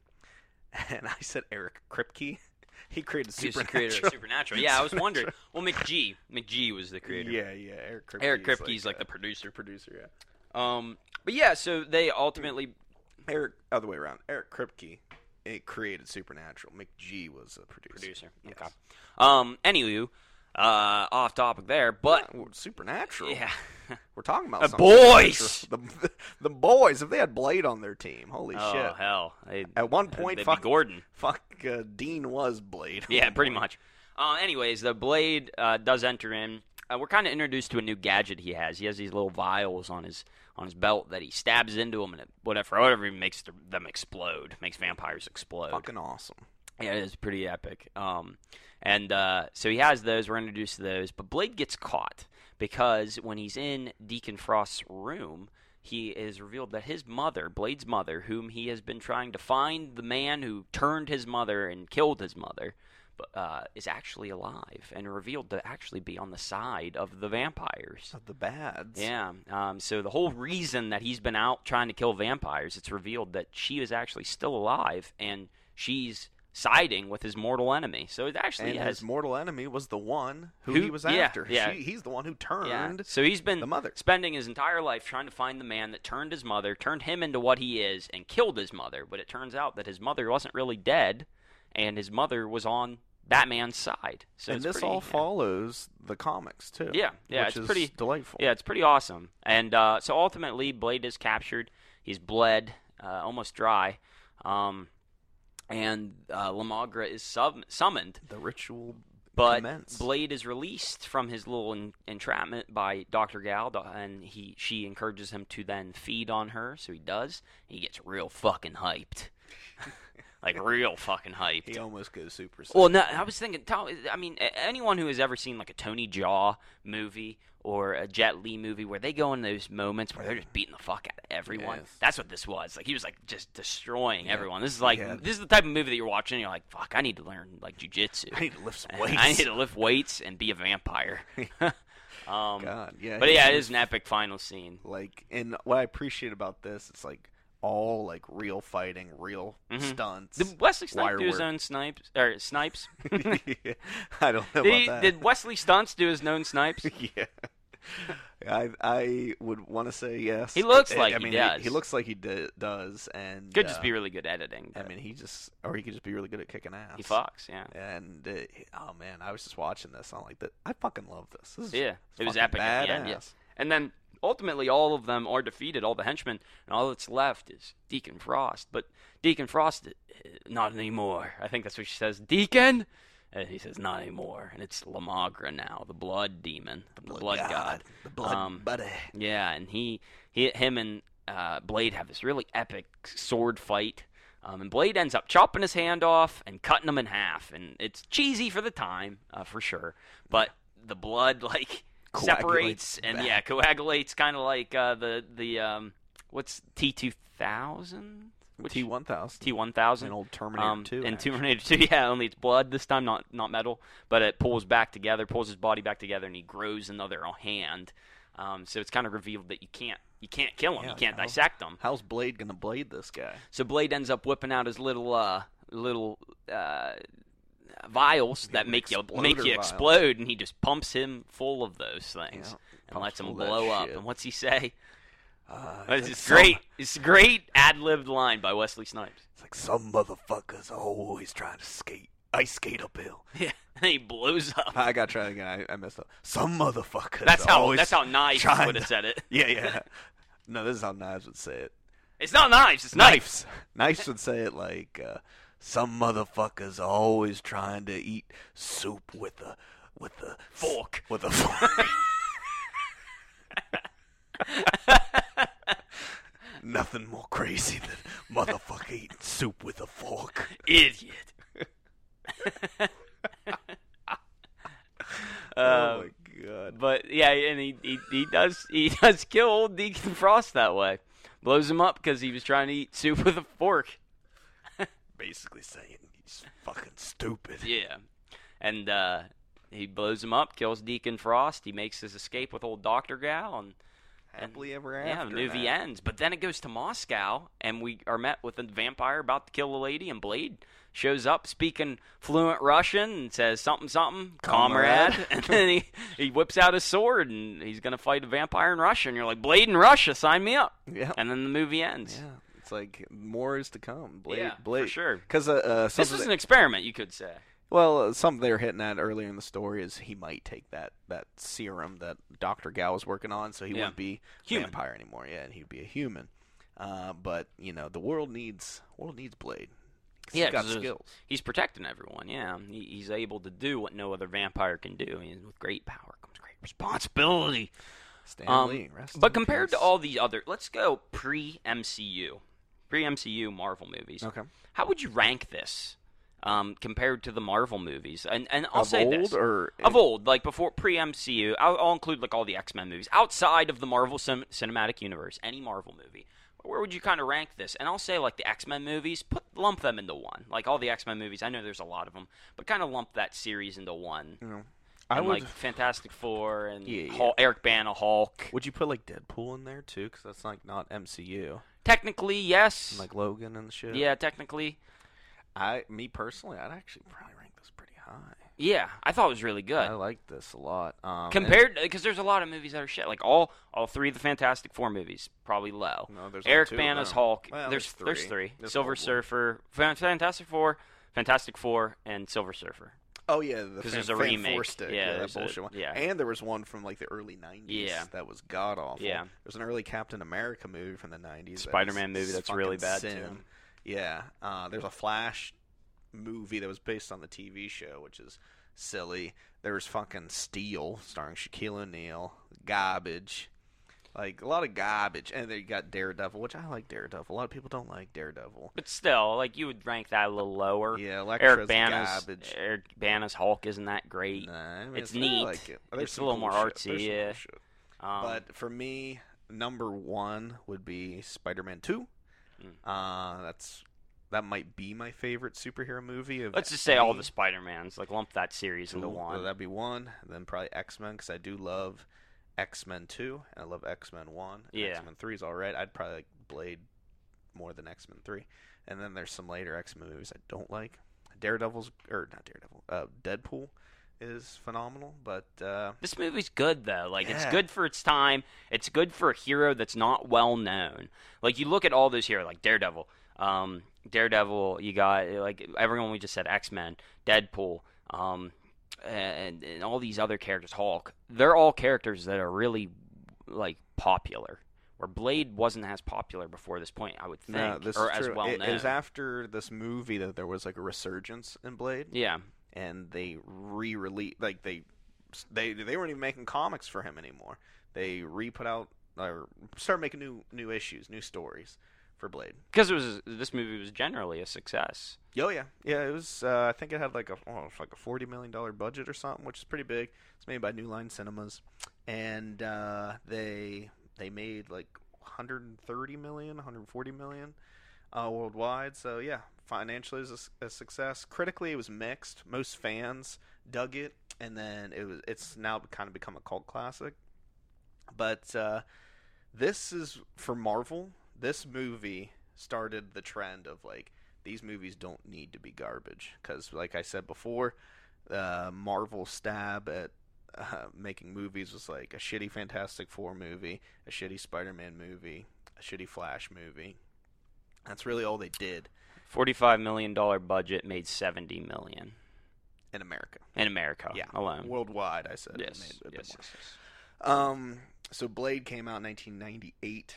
And I said Eric Kripke. He created He's the Supernatural. creator of Supernatural. Yeah, I was wondering. Well, McGee, McGee was the creator. Yeah, yeah. Eric Kripke. Eric is Kripke's like, uh, the producer. producer. Yeah. Um, but yeah, so they ultimately. Eric, other way around. Eric Kripke, it created Supernatural. McGee was a producer. Producer. Yes. Okay. Um. Anywho, uh, off topic there, but Yeah, Supernatural. yeah, We're talking about The something boys! Supernatural. The, the boys. If they had Blade on their team, holy oh shit! hell, they, At one point, they'd fuck be Gordon. Fuck, uh, Dean was Blade. Yeah, pretty much. Uh, anyways, the Blade uh, does enter in. Uh, we're kind of introduced to a new gadget he has. He has these little vials on his on his belt that he stabs into them, and it, whatever, whatever he makes them explode, makes vampires explode. Fucking awesome. Yeah, it is pretty epic. Um, and uh, so he has those. We're introduced to those. But Blade gets caught because when he's in Deacon Frost's room, he is revealed that his mother, Blade's mother, whom he has been trying to find the man who turned his mother and killed his mother, uh, is actually alive and revealed to actually be on the side of the vampires. Of the bads. Yeah. Um, so the whole reason that he's been out trying to kill vampires, it's revealed that she is actually still alive and she's siding with his mortal enemy. So it actually And has his mortal enemy was the one who, Who- he was yeah, after. yeah. She, he's the one who yeah. turned So he's been the mother. spending his entire life trying to find the man that turned his mother, turned him into what he is, and killed his mother. But it turns out that his mother wasn't really dead, and his mother was on Batman's side. So and it's this pretty, all yeah. follows the comics too. Yeah, yeah, which it's is pretty- delightful. Yeah, it's pretty awesome. And uh, so ultimately, Blade is captured. He's bled, uh, almost dry. Um, and uh, Lamagra is sub- summoned. The ritual But commence. Blade is released from his little en- entrapment by Doctor Gal, do- and he she encourages him to then feed on her, so he does. He gets real fucking hyped. Like, real fucking hyped. He almost goes Super Saiyan. Well, no, I was thinking. Tell, I mean, a- anyone who has ever seen like a Tony Jaa movie or a Jet Li movie where they go in those moments where they're just beating the fuck out of everyone. Yes. That's what this was. Like he was like just destroying Yeah. everyone. This is like Yeah. this is the type of movie that you're watching. And you're like, fuck, I need to learn like jujitsu. I need to lift some And weights. I need to lift weights and be a vampire. um, God, yeah. but he yeah, it was is an epic final scene. Like, and what I appreciate about this, it's like all like real fighting, real Mhm. stunts. Did Wesley Snipes wire do his work. own snipes or snipes? I don't know did, about he, that. did Wesley Stunts do his own snipes? yeah. I I would want to say yes. He looks I- like I he mean, does. He, looks like he d- does, and Could just uh, be really good editing. I but mean, he just, or he could just be really good at kicking ass. he fucks, yeah. And uh, oh man, I was just watching this. I'm like, that. I fucking love this. This is Yeah, it was fucking epic at the badass. end. Yeah. And then ultimately, all of them are defeated, all the henchmen, and all that's left is Deacon Frost. But Deacon Frost, uh, not anymore. I think that's what she says. Deacon? And he says, not anymore. And it's Lamagra now, the blood demon, the blood, god. the blood Um, buddy. Yeah, and he, he him and uh, Blade have this really epic sword fight. Um, and Blade ends up chopping his hand off and cutting him in half. And it's cheesy for the time, uh, for sure. But the blood, like, separates Coagulates and, back. yeah, coagulates kind of like uh, the, the um, what's T two thousand? Which- T one thousand. T one thousand. An old Terminator Um, two. and actually. Terminator two, yeah, only it's blood this time, not not metal, but it pulls back together, pulls his body back together, and he grows another hand. Um, so it's kind of revealed that you can't you can't kill him, Yeah, you can't how- dissect him. How's Blade gonna blade this guy? So Blade ends up whipping out his little uh little uh vials that An make you exploder make you vial. explode, and he just pumps him full of those things Yeah, and pumps lets him full of that blow up. shit. And what's he say? Uh, It's like just some- great. It's a great ad-libbed line by Wesley Snipes. It's like some motherfuckers are always trying to skate. Ice skate uphill. Yeah, and he blows up. I got to try it again. I, I messed up. Some motherfuckers. That's are how always that's how Knives trying would have to- said it. Yeah, yeah. No, this is how Knives would say it. It's not Knives. It's Knives. Knives. Knives would say it like, uh, "Some motherfuckers are always trying to eat soup with a with a Fork. with a fork." Nothing more crazy than motherfucker eating soup with a fork. Idiot. Oh Uh, my god. But yeah, and he, he he does he does kill old Deacon Frost that way. Blows him up because he was trying to eat soup with a fork. Basically saying he's fucking stupid. Yeah, and uh, he blows him up, kills Deacon Frost. He makes his escape with old Doctor Gal, and Happily ever yeah, after. the movie that. ends. But then it goes to Moscow, and we are met with a vampire about to kill a lady, and Blade shows up speaking fluent Russian and says something something comrade, Comrade. and then he, he whips out his sword and he's gonna fight a vampire in Russia, and you're like, Blade in Russia, sign me up. Yeah. And then the movie ends. Yeah. It's like more is to come. Blade, Yeah, for Blade. sure. Because uh, uh, This something was that- an experiment, you could say. well, uh, something they were hitting at earlier in the story is he might take that, that serum that Doctor Gal was working on, so he Yeah. wouldn't be a Human. vampire anymore. Yeah, and he'd be a human. Uh, but you know, the world needs world needs Blade. 'Cause Yeah, he's got 'cause there's- skills. He's protecting everyone. Yeah, he, he's able to do what no other vampire can do. And with great power comes great responsibility. Stan Um, Lee, rest but in compared peace. to all the other, let's go pre-M C U, pre-M C U Marvel movies. okay, How would you rank this um, compared to the Marvel movies? And and I'll of say old this. or Of old, like before pre-M C U, I'll, I'll include like all the X-Men movies outside of the Marvel cin- Cinematic Universe. Any Marvel movie, where would you kind of rank this? And I'll say like the X-Men movies, put lump them into one. Like all the X-Men movies, I know there's a lot of them, but kind of lump that series into one. you know, I And would. like Fantastic Four and Yeah, yeah. Hul- Eric Bana Hulk. Would you put like Deadpool in there too? Because that's like not M C U, Technically, yes. like Logan and shit. yeah, technically. I, me personally, I'd actually probably rank this pretty high. Yeah, I thought it was really good. I like this a lot. Um, and- Compared, because there's a lot of movies that are shit. Like all, all three of the Fantastic Four movies, probably low. No, there's only Eric two of Bana's them. Hulk. Well, there's there's there's three. three. There's Silver Hulk. Surfer, Fan- Fantastic Four, Fantastic Four, and Silver Surfer. Oh yeah, the 'Cause Fan, there's a Fan remake. Four stick. Yeah, Yeah, that there's a- bullshit one. yeah. And there was one from like the early nineties. Yeah. that was god awful. Yeah. There's an early Captain America movie from the nineties. Spider-Man movie that's really bad, too. Yeah. Uh, there's a Flash movie that was based on the T V show, which is silly. There was fucking Steel, starring Shaquille O'Neal. Garbage. Like a lot of garbage. And then you got Daredevil, which I like Daredevil. A lot of people don't like Daredevil. But still, like you would rank that a little lower. Yeah, Eric Elektra's Bana's garbage. Eric Bana's Hulk isn't that great. Nah, I mean, It's I neat. like it. There's It's a some little cool more shit. artsy, There's some cool yeah. shit. Um, But for me, number one would be Spider-Man two. Mm. Uh, that's that might be my favorite superhero movie. Of let's just say all any- the Spider-Mans, like lump that series into Ooh, one. That'd be one. Then probably X-Men because I do love X-Men two and I love X-Men one. And Yeah. X-Men three is all right. I'd probably like Blade more than X-Men three. And then there's some later X-Men movies I don't like. Daredevil's or not Daredevil. Uh, Deadpool is phenomenal, but uh, This movie's good though. Like it's Yeah. good for its time. It's good for a hero that's not well known. Like you look at all those heroes, like Daredevil. Um, Daredevil, you got like everyone we just said, X-Men, Deadpool, um, and, and all these other characters, Hulk. They're all characters that are really like popular. Where Blade wasn't as popular before this point, I would think, no, this or is as true. well it, known. it was after this movie that there was like a resurgence in Blade. yeah, And they re-release like they they they weren't even making comics for him anymore. They re-put out or started making new new issues, new stories for Blade. because it was this movie was generally a success. Oh yeah, yeah. It was. Uh, I think it had like a oh, it's like a forty million dollar budget or something, which is pretty big. It's made by New Line Cinemas, and uh, they they made like one hundred thirty million, one hundred forty million uh, worldwide. So yeah, financially it was a, a success. Critically, it was mixed. Most fans dug it, and then it was. It's now kind of become a cult classic. But uh, this is for Marvel. This movie started the trend of like these movies don't need to be garbage. Because, like I said before, uh, Marvel's stab at uh, making movies was like a shitty Fantastic Four movie, a shitty Spider-Man movie, a shitty Flash movie. That's really all they did. forty-five million dollars budget made seventy million dollars. In America. In America yeah. alone. Worldwide, I said. Yes. It made a bit Yes, more. yes, yes. Um, so Blade came out in nineteen ninety-eight,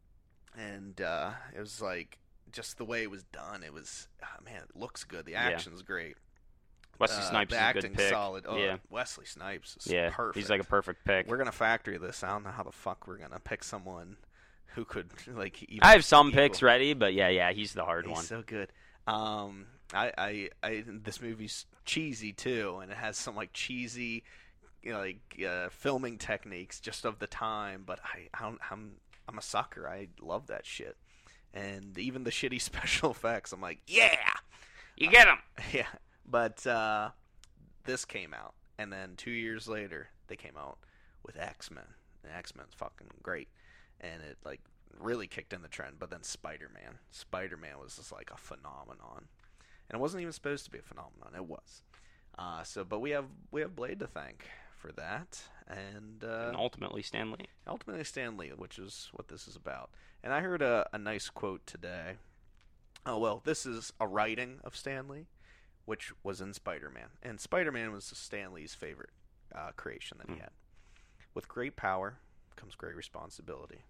and uh, it was like just the way it was done. It was oh, man, it looks good. The action's yeah. great. Wesley uh, Snipes the is a acting good pick. Solid. Oh, yeah. Wesley Snipes is yeah, perfect. He's like a perfect pick. We're gonna factory this. I don't know how the fuck we're gonna pick someone who could like. Even I have some equal. picks ready, but yeah, yeah, he's the hard he's one. He's so good. Um, I, I, I, this movie's cheesy too, and it has some like cheesy, you know, like uh, filming techniques just of the time. But I, I don't, I'm, I'm a sucker. I love that shit, and even the shitty special effects. I'm like, yeah, you get them. Uh, yeah, but uh, this came out, and then two years later, they came out with X-Men. And X-Men's fucking great, and it like really kicked in the trend. But then Spider-Man, Spider-Man was just like a phenomenon. And it wasn't even supposed to be a phenomenon. It was. Uh, so, but we have we have Blade to thank for that, and, uh, and ultimately Stan Lee. Ultimately Stan Lee, which is what this is about. And I heard a, a nice quote today. Oh well, this is a writing of Stan Lee, which was in Spider-Man, and Spider-Man was Stan Lee's favorite uh, creation that he mm. had. With great power comes great responsibility.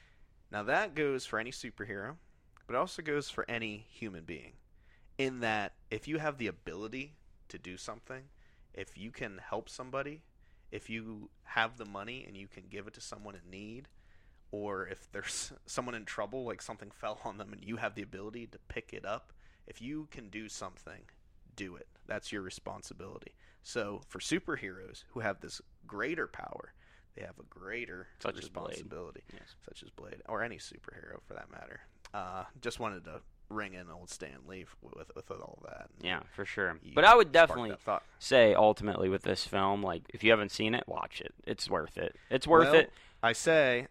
Now that goes for any superhero, but it also goes for any human being. In that, if you have the ability to do something, if you can help somebody, if you have the money and you can give it to someone in need, or if there's someone in trouble, like something fell on them and you have the ability to pick it up, if you can do something, do it. That's your responsibility. So for superheroes who have this greater power, they have a greater such responsibility, as yes. such as Blade, or any superhero for that matter. Uh, just wanted to ring in old Stan Lee with, with with all that. Yeah, for sure. But I would definitely that say ultimately with this film, like if you haven't seen it, watch it. It's worth it. It's worth well, it. I say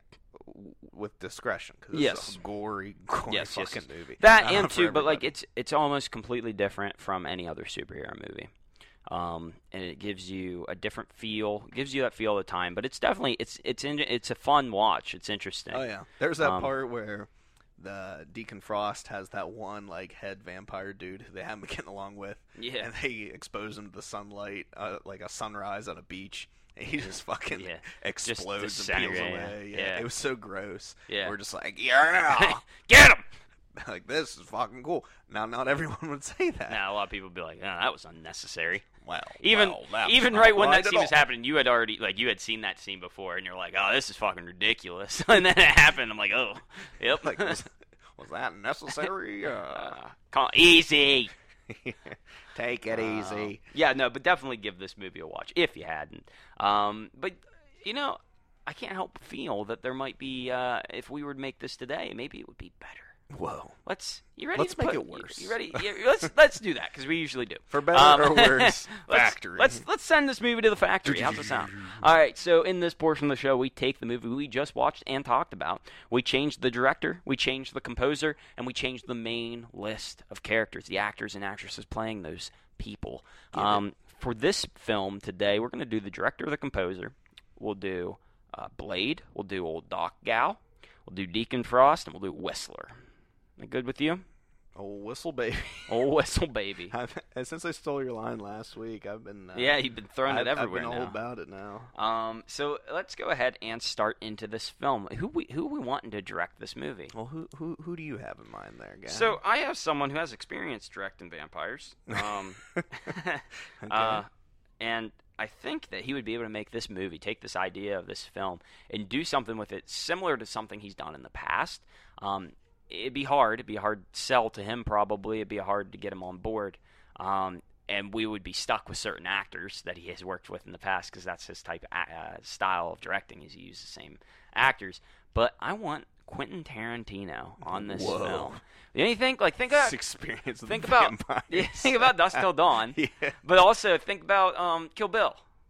with discretion because yes. it's a gory, gory yes, fucking yes. movie. That uh, and too, but like everybody. it's it's almost completely different from any other superhero movie. Um, and it gives you a different feel. It gives you that feel of the time, but it's definitely it's it's in, it's a fun watch. It's interesting. Oh yeah, there's that um, part where the Deacon Frost has that one like head vampire dude who they haven't been getting along with. Yeah. And they expose him to the sunlight, uh, like a sunrise on a beach. And he just fucking yeah. explodes just and peels yeah. away. Yeah. Yeah. It was so gross. Yeah. We're just like, yeah, get him. Like this is fucking cool. Now, not everyone would say that. Now a lot of people would be like, oh, that was unnecessary. Well, even well, that's even not right when right that at scene was all. happening, you had already like you had seen that scene before, and you're like, oh, this is fucking ridiculous. And then it happened. I'm like, oh, yep. Like, was, was that necessary? Uh... uh, call, easy. Take it Uh, easy. Yeah, no, but definitely give this movie a watch if you hadn't. Um, but you know, I can't help but feel that there might be uh, if we were to make this today, maybe it would be better. Whoa. Let's you ready? Let's to make put, it worse. You, you ready? Yeah, let's let's do that because we usually do. For better um, or worse, let's, factory. Let's let's send this movie to the factory. How's it sound? All right. So in this portion of the show, we take the movie we just watched and talked about. We change the director, we change the composer, and we change the main list of characters, the actors and actresses playing those people. Um, for this film today, we're going to do the director, the composer. We'll do uh, Blade. We'll do Old Doc Gal. We'll do Deacon Frost, and we'll do Whistler. Am I good with you? Old Whistle Baby. Old Whistle Baby. I've, and since I stole your line last week, I've been... Uh, yeah, you've been throwing I've, it everywhere I've been now. all about it now. Um, so let's go ahead and start into this film. Who we who we wanting to direct this movie? Well, who who who do you have in mind there, guy? So I have someone who has experience directing vampires. Um, okay. uh, and I think that he would be able to make this movie, take this idea of this film, and do something with it similar to something he's done in the past. Um, it'd be hard. It'd be a hard sell to him, probably. It'd be hard to get him on board. Um, and we would be stuck with certain actors that he has worked with in the past because that's his type of uh, style of directing is he uses the same actors. But I want Quentin Tarantino on this Whoa. film. You know, you think like think about experience with think about vampires. yeah, think about Dusk Till Dawn, Yeah. but also think about um, Kill Bill.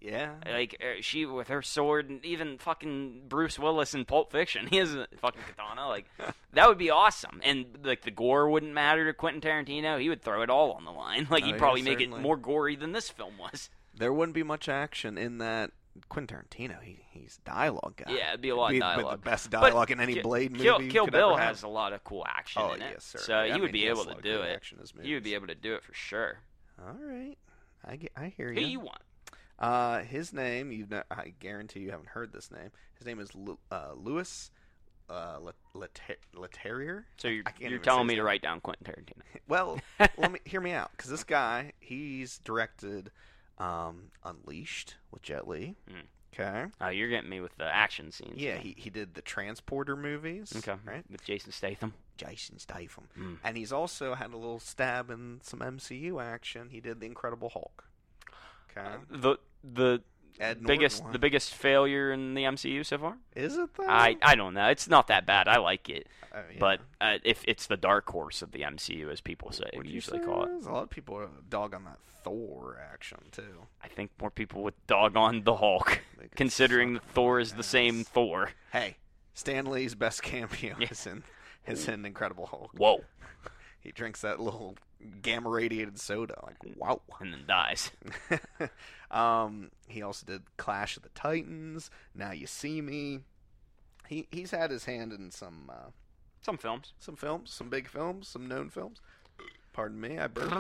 Yeah. Like uh, she with her sword, and even fucking Bruce Willis in Pulp Fiction, he has a fucking katana. Like that would be awesome. And like the gore wouldn't matter to Quentin Tarantino. He would throw it all on the line. Like Oh, he'd yeah, probably make certainly. it more gory than this film was. There wouldn't be much action in that. Quentin Tarantino, he, he's a dialogue guy. Yeah, it'd be a lot of Be- dialogue. The best But dialogue in any Ki- Blade movie. Kill, you Kill could Bill ever have. has a lot of cool action Oh, in it, yes, sir. so I you mean, would be he has able a lot to of do great it. action in his You would be movies. able to do it for sure. All right, I get, I hear Who you. you want? Uh, his name, you know, I guarantee you haven't heard this name. His name is Lu- uh, Louis uh, Leterrier. So you're, I can't you're even telling say me his to name. write down Quentin Tarantino. Well, let me hear me out, because this guy, he's directed um, Unleashed with Jet Li. Mm. Okay. Oh, you're getting me with the action scenes. Yeah, he he did the Transporter movies. Okay. Right. With Jason Statham. Jason Statham. Mm. And he's also had a little stab in some M C U action. He did The Incredible Hulk. Okay. The the Ed Norton biggest one. the biggest failure in the M C U so far? Is it though? I I don't know. It's not that bad. I like it, Oh, yeah. but uh, if it's the dark horse of the M C U, as people say, What do you usually say call it. is? A lot of people are dog on that Thor action too. I think more people would dog on the Hulk, They could considering suck that Thor my is the ass. same Thor. Hey, Stan Lee's best cameo Yeah. is in is in Incredible Hulk. Whoa, He drinks that little gamma radiated soda. Like wow. and then dies. um, he also did Clash of the Titans. Now You See Me. He he's had his hand in some uh, Some films. some films, some big films, some known films. Pardon me, I burped.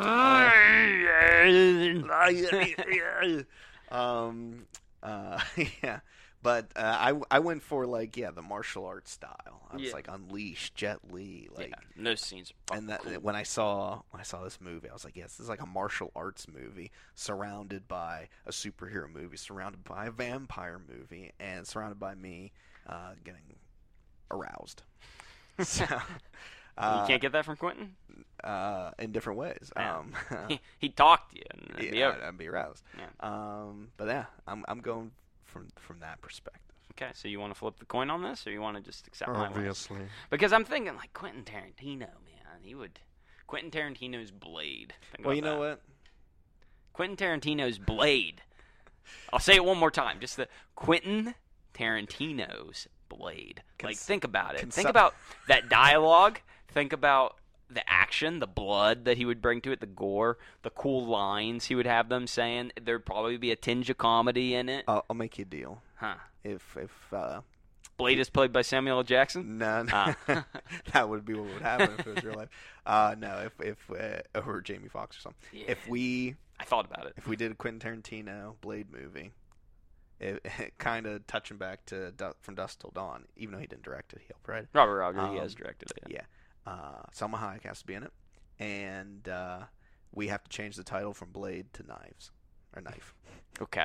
Uh, um, uh, yeah, but uh, I I went for like yeah the martial arts style. I was Yeah. like Unleashed, Jet Li, like. yeah, those scenes are And that cool. when I saw when I saw this movie, I was like, "Yes, this is like a martial arts movie surrounded by a superhero movie, surrounded by a vampire movie, and surrounded by me uh, getting aroused." So, uh, you can't get that from Quentin? uh, in different ways. Yeah. Um, he, he talked to you. And it'd be yeah, over. I'd, I'd be aroused. Yeah. Um, but yeah, I'm I'm going from from that perspective. Okay, so you want to flip the coin on this, or you want to just accept my win? Obviously. Because I'm thinking like Quentin Tarantino, man. He would. Quentin Tarantino's Blade. Think Well, about you know that. what? Quentin Tarantino's Blade. I'll say it one more time. Just the Quentin Tarantino's Blade. Like, Cons- think about it. cons- Think about that dialogue. Think about the action, the blood that he would bring to it, the gore, the cool lines he would have them saying. There'd probably be a tinge of comedy in it. I'll, I'll make you a deal. Huh. If if uh, Blade is played by Samuel L. Jackson? none, Ah. that would be what would happen if it was real life. Uh, no, if if uh, or Jamie Foxx or something. Yeah. If we I thought about it. if we did a Quentin Tarantino Blade movie, it, it kind of touching back to Du- From Dusk Till Dawn, even though he didn't direct it, he helped write it. Robert Rodriguez Um, directed it. Yeah, uh, Salma Hayek has to be in it, and uh, we have to change the title from Blade to Knives or Knife. Okay.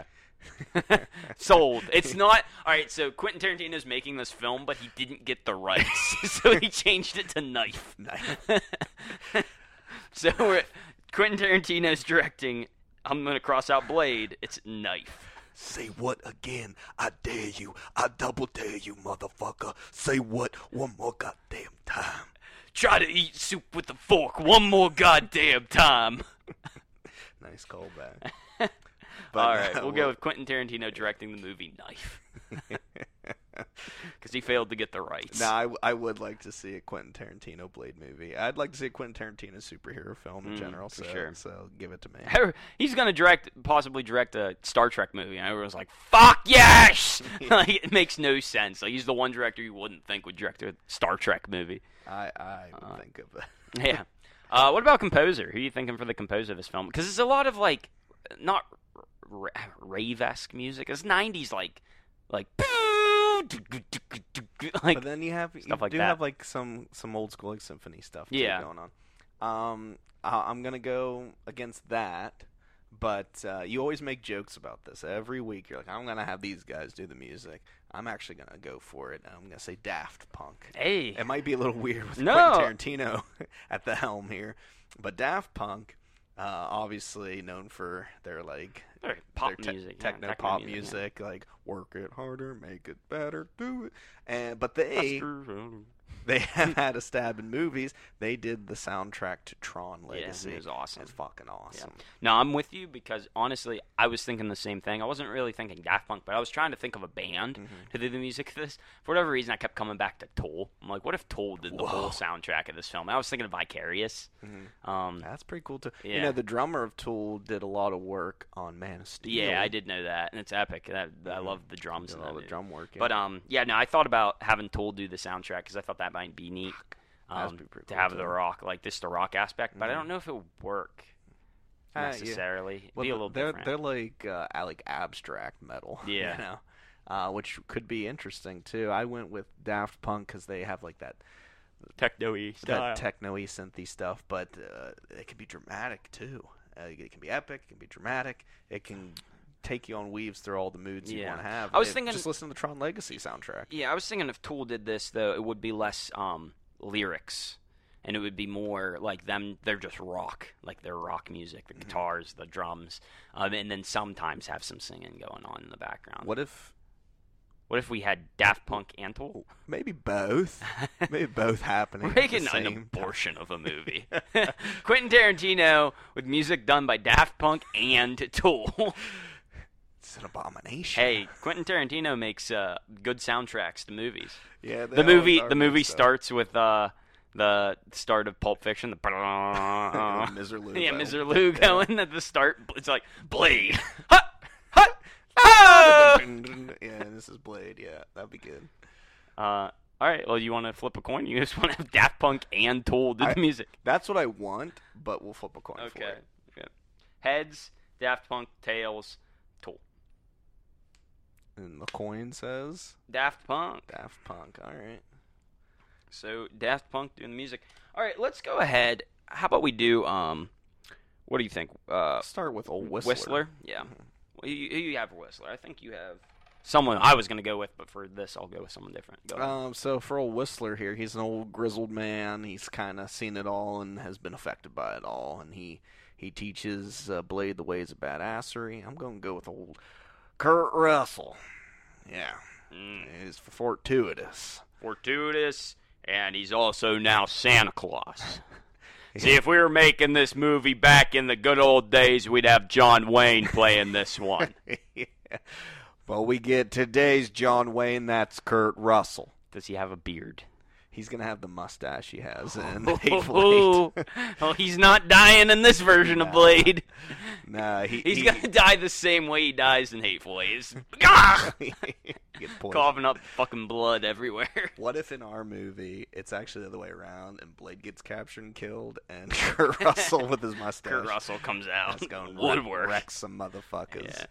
Sold. It's not all right. So Quentin Tarantino's making this film, but he didn't get the rights, so he changed it to Knife. Knife. So we're, Quentin Tarantino's directing. I'm gonna cross out Blade. It's Knife. Say what again? I dare you. I double dare you, motherfucker. Say what one more goddamn time. Try to eat soup with a fork one more goddamn time. Nice callback. All right, uh, we'll go with Quentin Tarantino directing the movie Knife, because he failed to get the rights. Now, I, w- I would like to see a Quentin Tarantino Blade movie. I'd like to see a Quentin Tarantino superhero film in Mm, general. for so, sure. So give it to me. He's gonna direct, possibly direct a Star Trek movie, and everyone's like, "Fuck yes!" Like, it makes no sense. Like, he's the one director you wouldn't think would direct a Star Trek movie. I I would Uh, think of that. Yeah. Uh, what about composer? Who are you thinking for the composer of this film? Because it's a lot of like, not r- rave-esque music. It's nineties like, like, like. But then you have you stuff like do that. have like some some old school like symphony stuff too Yeah. going on. Um, I- I'm gonna go against that, but uh, you always make jokes about this every week. You're like, I'm gonna have these guys do the music. I'm actually gonna go for it. I'm gonna say Daft Punk. Hey. It might be a little weird with No. Quentin Tarantino at the helm here, but Daft Punk, uh, obviously known for their like Or pop their te- music, yeah, techno, techno pop music, music, like work it harder, make it better, do it. And but they yeah. they have had a stab in movies. They did the soundtrack to Tron Legacy. Yeah, it was awesome. It's fucking awesome. Yeah. No, I'm with you because honestly, I was thinking the same thing. I wasn't really thinking Daft Punk, but I was trying to think of a band Mm-hmm. to do the music for this. For whatever reason, I kept coming back to Tool. I'm like, what if Tool did the Whoa. whole soundtrack of this film? I was thinking of Vicarious. Mm-hmm. Um, That's pretty cool too. Yeah. You know, the drummer of Tool did a lot of work on Man of Steel. yeah, I did know that, and it's epic. That, I love the drums Did and all that the movie. drum work. Yeah. But um, yeah, no, I thought about having Tool do the soundtrack because I thought that might be neat That'd um, be pretty to cool, have too. the rock, like this, the rock aspect. But I Mhm. don't know if it would work Uh, yeah. necessarily. It'd Well, be a little they're different. they're like uh, like abstract metal. Yeah. You know, uh, which could be interesting too. I went with Daft Punk because they have like that techno-y style. that techno-y synthy stuff, but uh, it can be dramatic too. Uh, it can be epic. It can be dramatic. It can take you on weaves through all the moods you Yeah. want to have. I was It- thinking- just listen to the Tron Legacy soundtrack. Yeah, I was thinking if Tool did this, though, it would be less um, lyrics, and it would be more like them. They're just rock, like their rock music, the Mm-hmm. guitars, the drums, um, and then sometimes have some singing going on in the background. What if What if we had Daft Punk and Tool? maybe both? Maybe both happening. We're at the making an same time. abortion of a movie. Quentin Tarantino with music done by Daft Punk and Tool. It's an abomination. Hey, Quentin Tarantino makes uh, good soundtracks to movies. yeah, they The always movie, are the good movie stuff. starts with uh, the start of Pulp Fiction. The Mister Lou. yeah, though. Mister Lou going at the start. It's like Blade. Hut, hut, oh! Yeah, this is Blade. Yeah, that'd be good. Uh, all right. Well, you want to flip a coin? You just want to have Daft Punk and Tool do I- the music. That's what I want, but we'll flip a coin for Okay. it. okay. Heads, Daft Punk. Tails, Tool. And the coin says Daft Punk. Daft Punk. All right. So Daft Punk doing the music. All right. Let's go ahead. How about we do? Um, what do you think? Uh, Start with old Whistler. Yeah. Well, you, who you have for Whistler? I think you have someone I was going to go with, but for this, I'll go with someone different. Go ahead. Um, so for old Whistler here, he's an old grizzled man. He's kind of seen it all and has been affected by it all, and he he teaches uh, Blade the ways of badassery. I'm going to go with old Kurt Russell. Yeah, Mm. he's fortuitous. Fortuitous, and he's also now Santa Claus. See, if we were making this movie back in the good old days, we'd have John Wayne playing this one. yeah. Well, we get today's John Wayne. That's Kurt Russell. Does he have a beard? He's gonna have the mustache he has in Oh, Hateful Eight. well, he's not dying in this version of Nah. Blade. Nah, he, He's he, gonna die the same way he dies in Hateful Eight. He's- Gah! he gets poisoned. Coughing up fucking blood everywhere. What if in our movie it's actually the other way around and Blade gets captured and killed and Kurt Russell with his mustache Kurt Russell comes out. is going to Woodwork. wreck some motherfuckers. Yeah.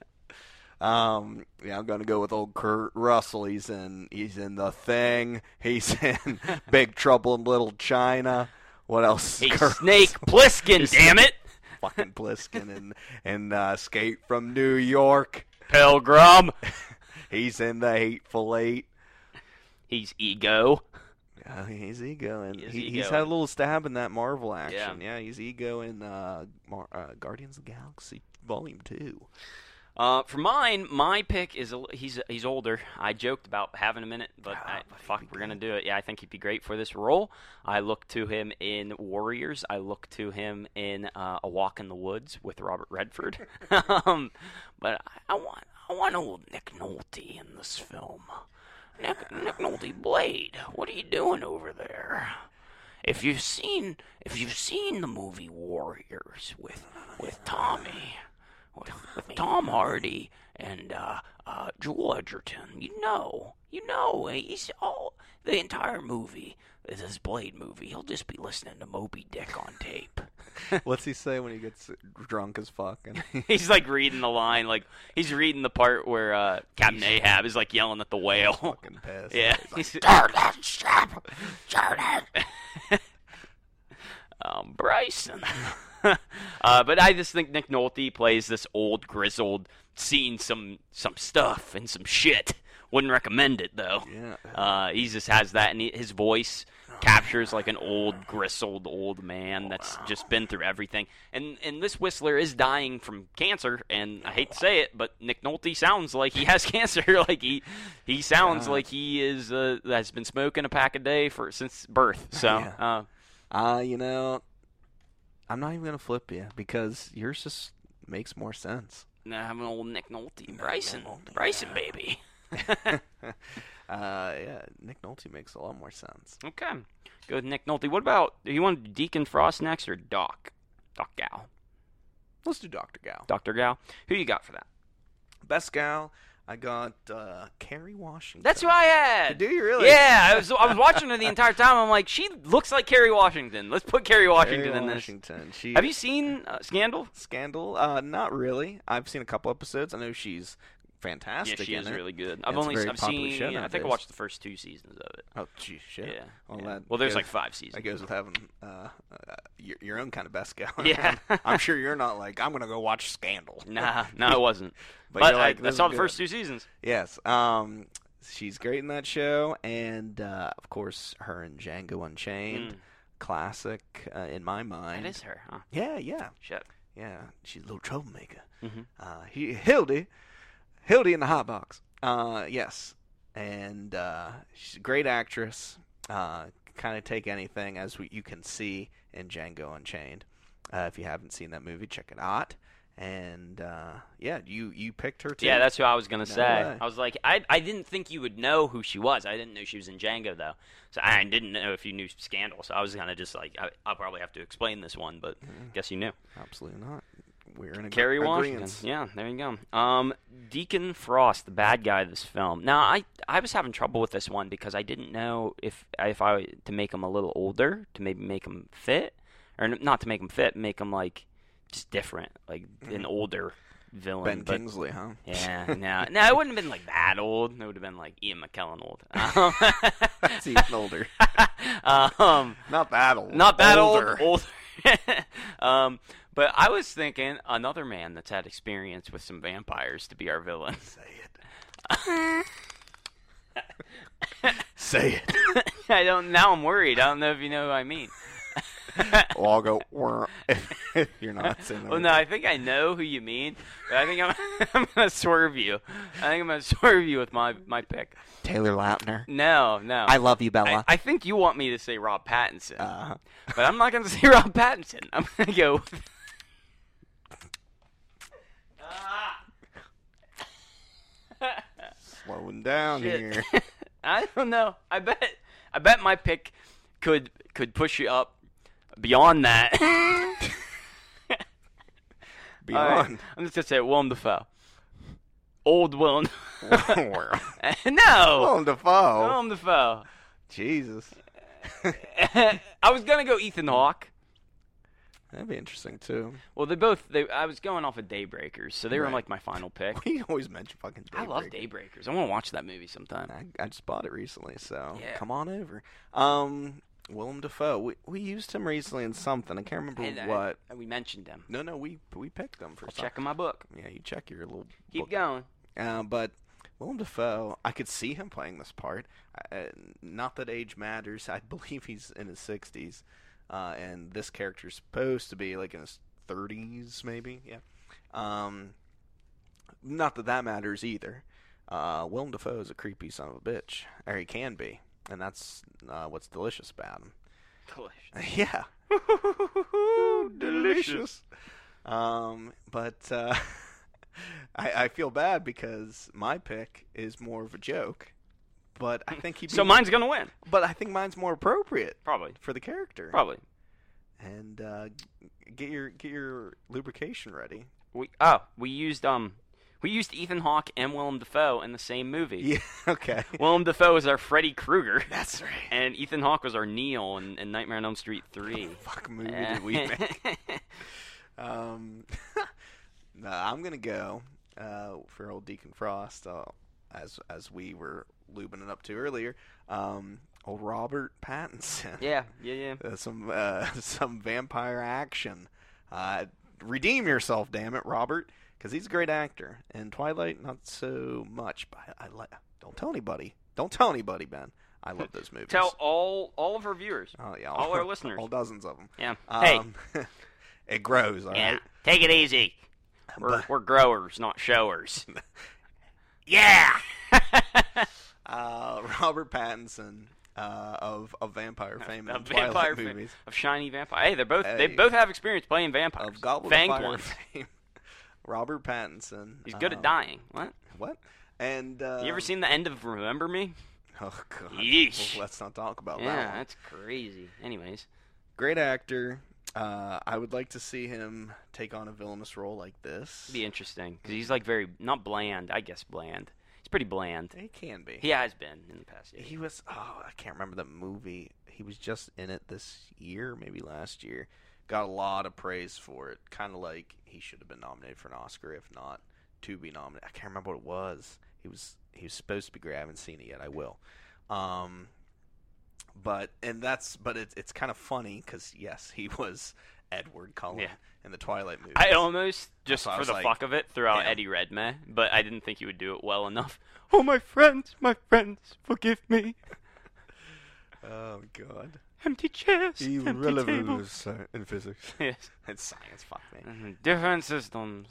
Um, yeah, I'm gonna go with old Kurt Russell. He's in he's in The Thing. He's in Big Trouble in Little China. What else? Hey, Kurt Snake Russell- Plissken, He's damn it! fucking Pliskin and and uh, Escape from New York. Pilgrim. He's in The Hateful Eight. He's Ego. Uh, he's Ego, and He is he, Ego. he's had a little stab in that Marvel action. Yeah, he's Ego in uh, Mar- uh, Guardians of the Galaxy Volume Two. Uh, for mine, my pick is a, he's he's older. I joked about having him in it, but Ah, I, but he'd fuck, be we're gonna good. do it. Yeah, I think he'd be great for this role. I look to him in Warriors. I look to him in uh, A Walk in the Woods with Robert Redford. um, but I, I want I want old Nick Nolte in this film. Nick, Nick Nolte, Blade, what are you doing over there? If you've seen if you've seen the movie Warriors with with Tommy. With, with Tom Hardy and uh, uh, Joel Edgerton, you know, you know, he's all the entire movie is this Blade movie. He'll just be listening to Moby Dick on tape. What's he say when he gets drunk as fuck? And He's like reading the line, like he's reading the part where uh, Captain Ahab is like yelling at the whale. fucking pissed. Yeah, He's like, he's turn that ship, turn it. um, Bryson. uh, but I just think Nick Nolte plays this old, grizzled, seen some some stuff and some shit Wouldn't recommend it though. Yeah. Uh, he just has that, and he, his voice captures like an old, gristled old man that's just been through everything. And and this Whistler is dying from cancer, and I hate to say it, but Nick Nolte sounds like he has cancer. Like he he sounds God. like he is uh, has been smoking a pack a day for since birth. So. Yeah. Uh, Uh, you know, I'm not even gonna flip you because yours just makes more sense. Now having old Nick Nolte, Bryson, Nolte, Bryson, yeah. baby. uh, yeah, Nick Nolte makes a lot more sense. Okay, go with Nick Nolte. What about, do you want Deacon Frost next or Doc? Doc Gal. Let's do Doctor Gal. Doctor Gal. Who you got for that? Best gal, I got uh, Kerry Washington. That's who I had. Do you really? Yeah, I was I was watching her the entire time. I'm like, she looks like Kerry Washington. Let's put Kerry Washington Kerry in this. Washington. She, Have you seen uh, Scandal? Scandal? Uh, not really. I've seen a couple episodes. I know she's fantastic. Yeah, she in is it. really good. I've It's a only very I've popular seen. show I think I nowadays. watched the first two seasons of it. Oh, geez, shit. Yeah. Well, yeah. that well there's goes- like five seasons. That goes with having uh, uh, your, your own kind of best gal. Yeah. I'm sure you're not like, I'm going to go watch Scandal. Nah, no, it wasn't. But But, you're like, I, I this saw is the good. first two seasons. Yes. Um, she's great in that show. And, uh, of course, her in Django Unchained. Mm. Classic uh, in my mind. That is her, huh? Yeah, yeah. Shit. Yeah, she's a little troublemaker. Mm-hmm. Uh, he, Hildy. Hildy in the hot box. Uh, yes. And uh, she's a great actress. Uh, kind of take anything, as we, you can see in Django Unchained. Uh, if you haven't seen that movie, check it out. And uh, yeah, you, you picked her too. Yeah, that's who I was gonna No say. way. I was like, I I didn't think you would know who she was. I didn't know she was in Django though, so I didn't know if you knew Scandal. So I was kind of just like, I, I'll probably have to explain this one, but Mhm. guess you knew. Absolutely not. We're in a Kerry Washington. agreeance. Yeah, there you go. Um, Deacon Frost, the bad guy of this film. Now, I I was having trouble with this one because I didn't know if if I to make him a little older, to maybe make him fit, or n- not to make him fit, make him like just different, like an older villain. Ben but, Kingsley, huh? Yeah, no, no, it wouldn't have been like that old. It would have been like Ian McKellen old. Um, That's even older. um, Not that old. not that Older. old. Older. um, but I was thinking another man that's had experience with some vampires to be our villain. Say it. Say it. I don't. Now I'm worried. I don't know if you know who I mean. Well, I'll go. "Wah," if you're not saying that. Well, no, I think I know who you mean, but I think I'm I'm gonna swerve you. I think I'm gonna swerve you with my my pick. Taylor Lautner. No, no. I love you, I, Bella. I think you want me to say Rob Pattinson, uh, but I'm not gonna say Rob Pattinson. I'm gonna go. With... slowing down Shit. here. I don't know. I bet. I bet my pick could could push you up beyond that. Beyond. All right, I'm just gonna say Willem Dafoe. Old Willem. Well, no. Willem Dafoe. Willem Dafoe. Jesus. I was gonna go Ethan Hawke. That'd be interesting too. Well, they both. They. I was going off of Daybreakers, so they were Right. like my final pick. We always mention fucking Daybreaker. I love Daybreakers. I want to watch that movie sometime. I, I just bought it recently, so Yeah. come on over. Um, Willem Dafoe. We we used him recently in something. I can't remember And, uh, what. we mentioned him. No, no, we we picked him for I'll something. check in my book. Yeah, you check your little. Keep book. going. Uh, but Willem Dafoe, I could see him playing this part. Uh, not that age matters. I believe he's in his sixties, uh, and this character's supposed to be like in his thirties, maybe. Yeah. Um, not that that matters either. Uh, Willem Dafoe is a creepy son of a bitch, or he can be, and that's uh, what's delicious about him. Delicious. Yeah. Delicious. Um, but uh, I, I feel bad because my pick is more of a joke, but I think he. So mine's gonna win. But I think mine's more appropriate Probably. for the character. Probably. And uh, get your get your lubrication ready. We oh we used um we used Ethan Hawke and Willem Dafoe in the same movie. Yeah. Okay. Willem Dafoe was our Freddy Krueger, That's right. and Ethan Hawke was our Neil in, in Nightmare on Elm Street three. Fuck movie did we make? Um, no, I'm gonna go uh, for old Deacon Frost, uh, as as we were lubing it up to earlier. Um, old Robert Pattinson. Yeah, yeah, yeah. Uh, some uh, some vampire action. Uh, redeem yourself, damn it, Robert. because he's a great actor. In Twilight, not so much. But I, I like. Don't tell anybody. Don't tell anybody, Ben. I love those movies. Tell all all of our viewers. Oh yeah, all, all our listeners. All dozens of them. Yeah. Um, hey, it grows. All yeah. right? Take it easy. We're But- we're growers, not showers. yeah. uh, Robert Pattinson uh, of of vampire fame Of and Twilight vampire movies. Of shiny vampire. Hey, they're both Hey. they both have experience playing vampires. Of Goblet Fanged of Fire ones. fame. Robert Pattinson. He's good um, at dying. What? What? And uh, You ever seen the end of Remember Me? Oh god. Yeesh. Well, let's not talk about Yeah, that one. that's crazy. Anyways, Great actor. Uh, I would like to see him take on a villainous role like this. it'd be interesting because he's like very not bland. I guess bland. He's pretty bland. He can be. He has been in the past year. He was. Oh, I can't remember the movie. He was just in it this year, maybe last year. Got a lot of praise for it. Kind of like he should have been nominated for an Oscar, if not to be nominated. I can't remember what it was. He was. He was supposed to be great. I haven't seen it yet. I will. Um, but and that's. But it's it's kind of funny because yes, he was Edward Cullen Yeah. in the Twilight movie. I almost, just So I for was the like, fuck of it, threw out yeah. Eddie Redmayne, but I didn't think he would do it well enough. Oh, my friends, my friends, forgive me. Oh God. Empty chairs, empty tables. in physics. Yes. It's science. Fuck me. Mhm. Different systems.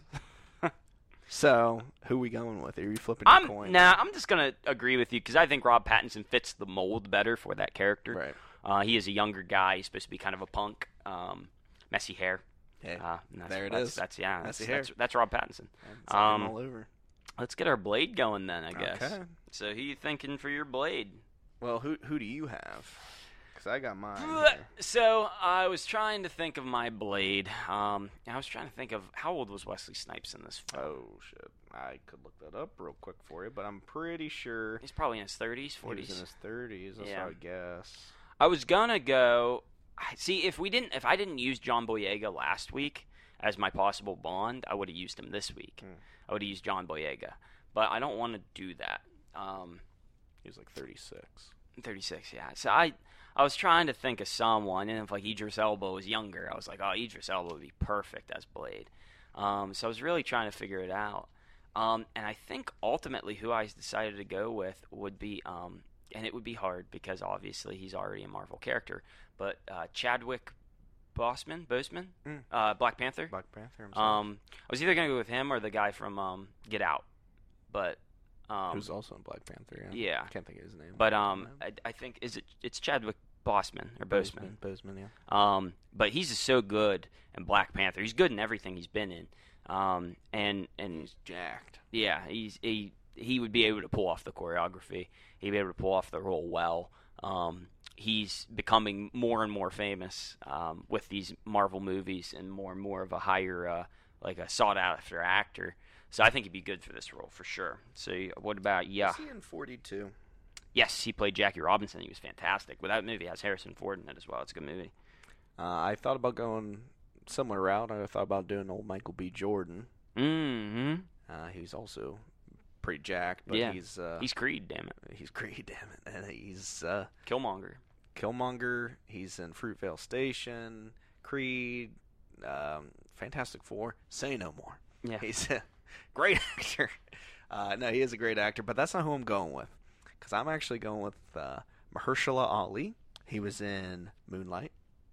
So, who we going with? Are you flipping I'm your coin? nah. I'm just gonna agree with you because I think Rob Pattinson fits the mold better for that character. Right. Uh, he is a younger guy. He's supposed to be kind of a punk, um, messy hair. Yeah. Uh, and that's, There it that's, is. That's yeah. That's, Messy hair. that's, that's Rob Pattinson. It's like him Um, all over. Let's get our Blade going then, I guess. Okay. So who you thinking for your Blade? Well, who who do you have? Because I got mine. Bleh. here. So I was trying to think of my Blade. Um, I was trying to think of how old was Wesley Snipes in this film? Oh shit! I could look that up real quick for you, but I'm pretty sure He's probably in his thirties, he was forties. in his thirties. That's Yeah. what I would guess. I was gonna go. I- See, if we didn't, if I didn't use John Boyega last week as my possible Bond, I would have used him this week. Hmm. I would have used John Boyega, but I don't want to do that. Um, He was like thirty-six. thirty-six, yeah. So I, I was trying to think of someone, and if like Idris Elba was younger, I was like, oh, Idris Elba would be perfect as Blade. Um, so I was really trying to figure it out. Um, and I think ultimately who I decided to go with would be, um, and it would be hard because obviously he's already a Marvel character, but uh, Chadwick Boseman, Boseman, Mm. uh, Black Panther. Black Panther himself. Um, I was either gonna go with him or the guy from um, Get Out, but um, Who's also in Black Panther? Yeah. yeah. I can't think of his name. But um, I, I think is it it's Chadwick Boseman or Boseman. Boseman. Yeah. Um, but he's just so good in Black Panther. He's good in everything he's been in. Um, and and He's jacked. yeah, he's he he would be able to pull off the choreography. He'd be able to pull off the role well. Um, he's becoming more and more famous um, with these Marvel movies, and more and more of a higher, uh, like a sought after actor. So I think he'd be good for this role for sure. So what about yeah? Is he in forty-two? Yes, he played Jackie Robinson. He was fantastic. Well, that movie has Harrison Ford in it as well. It's a good movie. Uh, I thought about going similar route. I thought about doing old Michael B. Jordan. Mm-hmm. Uh, he's also pretty jacked, but Yeah. he's uh, He's Creed, damn it. he's great, damn it, and he's uh, Killmonger. Killmonger. He's in Fruitvale Station, Creed, um, Fantastic Four. Say no more. Yeah. He's a great actor. Uh, no, he is a great actor, but that's not who I'm going with. Because I'm actually going with uh, Mahershala Ali. He was in Moonlight.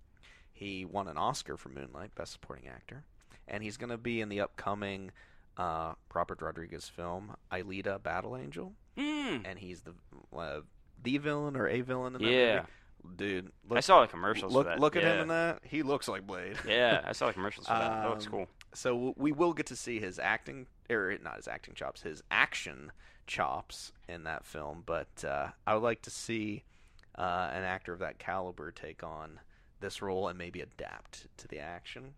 He won an Oscar for Moonlight, Best Supporting Actor. And he's going to be in the upcoming uh, Robert Rodriguez film, Aelita Battle Angel. Mm. And he's the uh, the villain or a villain in that Yeah. movie. Dude, look, I saw the commercials look, for that. look at yeah. him in that. He looks like Blade. Yeah, I saw the commercials for that. That looks Um, cool. So we will get to see his acting, or not his acting chops, his action chops in that film. But uh, I would like to see uh, an actor of that caliber take on this role and maybe adapt to the action.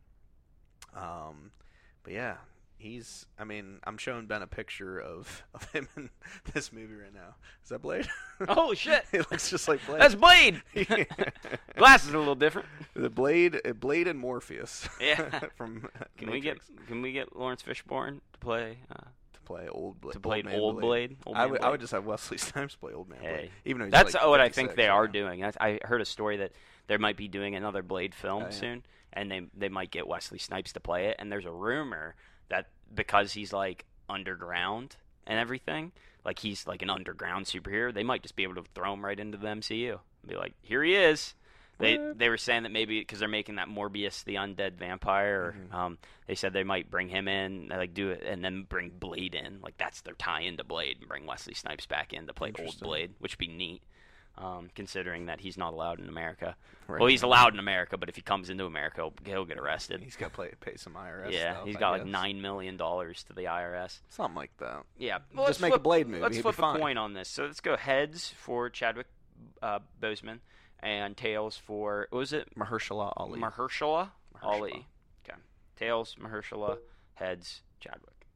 Um, but yeah, he's. I mean, I'm showing Ben a picture of, of him in this movie right now. Is that Blade? Oh shit! He looks just like Blade. That's Blade. Glasses are a little different. The Blade, uh, Blade and Morpheus. Yeah. From uh, Can we get Matrix. Can we get Lawrence Fishburne to play uh, to play old Blade? to play man old Blade? Old I man would, I Blade? would just have Wesley Snipes play old man Blade. Hey, even though he's that's like what I think fifty-six, they are yeah. doing. That's, I heard a story that they might be doing another Blade film Oh, yeah. soon, and they they might get Wesley Snipes to play it. And there's a rumor that because he's like underground and everything, like he's like an underground superhero, they might just be able to throw him right into the M C U. Be like, here he is. They What? they were saying that maybe because they're making that Morbius the undead vampire, or, Mhm. um, they said they might bring him in, like do it, and then bring Blade in. Like that's their tie into Blade, and bring Wesley Snipes back in to play old Interesting. Blade, which would be neat, um, considering that he's not allowed in America. Right. Well, he's allowed in America, but if he comes into America, he'll, he'll get arrested. He's got to pay, pay some I R S Yeah, stuff, he's I got like guess. nine million dollars to the I R S. Something like that. Yeah, Just let's make a flip- Blade movie, Let's it'd flip be a fine. coin on this. So let's go heads for Chadwick uh, Boseman, and tails for what was it? Mahershala Ali. Mahershala Mahershala. Ali. Okay, tails Mahershala, heads Chadwick.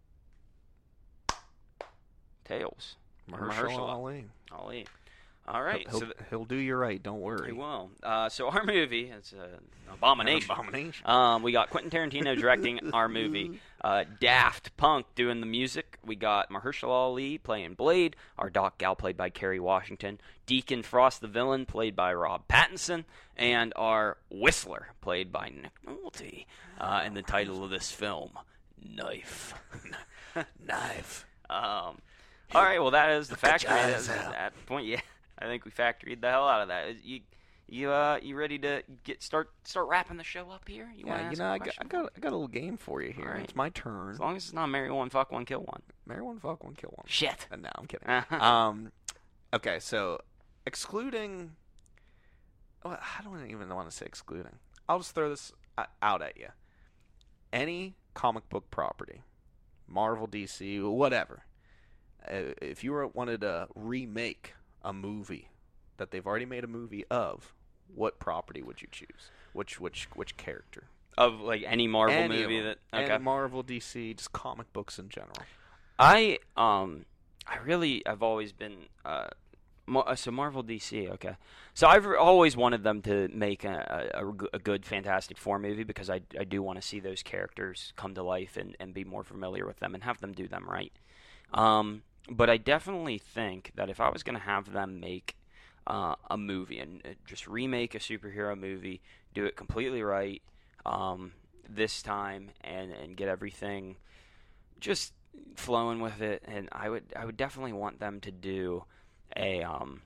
Tails Mahershala Ali. Ali. All right, He'll, so th- he'll do you right. Don't he worry. will. Uh, so our movie is an abomination. Abomination. Um, we got Quentin Tarantino directing our movie. Uh, Daft Punk doing the music. We got Mahershala Ali playing Blade. Our Doc Gal played by Kerry Washington. Deacon Frost the villain played by Rob Pattinson. And our Whistler played by Nick Nolte. Uh, and the title of this film, Knife. Knife. Um, all right, well, that is the Look at factory. your At eyes out. that point, yeah, I think we factoried the hell out of that. You, you, uh, you ready to get start start wrapping the show up here? You wanna Yeah, you ask know, a I got, question? I got, I got a little game for you here. All right. It's my turn. As long as it's not marry one, fuck one, kill one. Marry one, fuck one, kill one. Shit. Uh, no, I'm kidding. Uh-huh. um, okay, so excluding. Well, I don't even want to say excluding. I'll just throw this uh, out at you. Any comic book property, Marvel, D C, whatever. Uh, if you were, wanted to remake a movie that they've already made a movie of, what property would you choose? Which which which character? Of like any Marvel Any of movie them. that okay. Any Marvel, D C, just comic books in general. I um I really I've always been uh Mar- so Marvel D C okay. So I've re- always wanted them to make a, a, a g- a good Fantastic Four movie because I, I do want to see those characters come to life and, and be more familiar with them and have them do them right. Um, but I definitely think that if I was going to have them make uh, a movie and uh, just remake a superhero movie, do it completely right um, this time and, and get everything just flowing with it, and I would I would definitely want them to do a um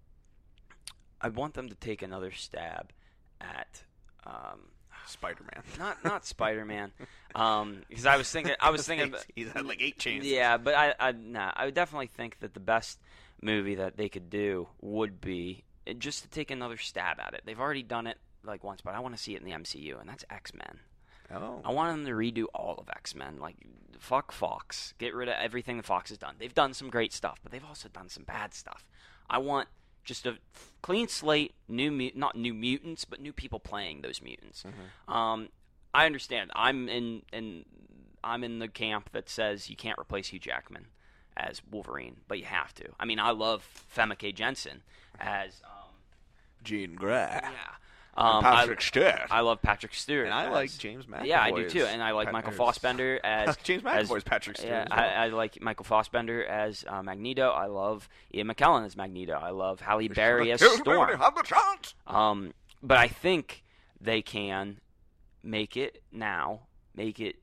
I want them to take another stab at um Spider-Man. not not Spider-Man um because I was thinking I was thinking about, He's had like eight chances. yeah, but I I nah, I would definitely think that the best movie that they could do would be uh, just to take another stab at it. They've already done it like once, but I want to see it in the M C U, and that's X-Men. Oh. I want them to redo all of X-Men. Like, fuck Fox. Get rid of everything that Fox has done. They've done some great stuff, but they've also done some bad stuff. I want just a clean slate, new mu- not new mutants, but new people playing those mutants. Mhm. Um, I understand. I'm in, in I'm in the camp that says you can't replace Hugh Jackman as Wolverine, but you have to. I mean, I love Famke Jensen as um, Jean Grey. yeah. Um, Patrick I, Stewart. I love Patrick Stewart. And I as- like James McAvoy. Yeah, I do as too, and I like Pat- Michael as- Fassbender as James as- McAvoy's Patrick Stewart. Yeah, as well. I, I like Michael Fassbender as uh, Magneto. I love Ian McKellen as Magneto. I love Halle Berry as Excuse me, Storm. have the chance. Um, but I think they can make it now, make it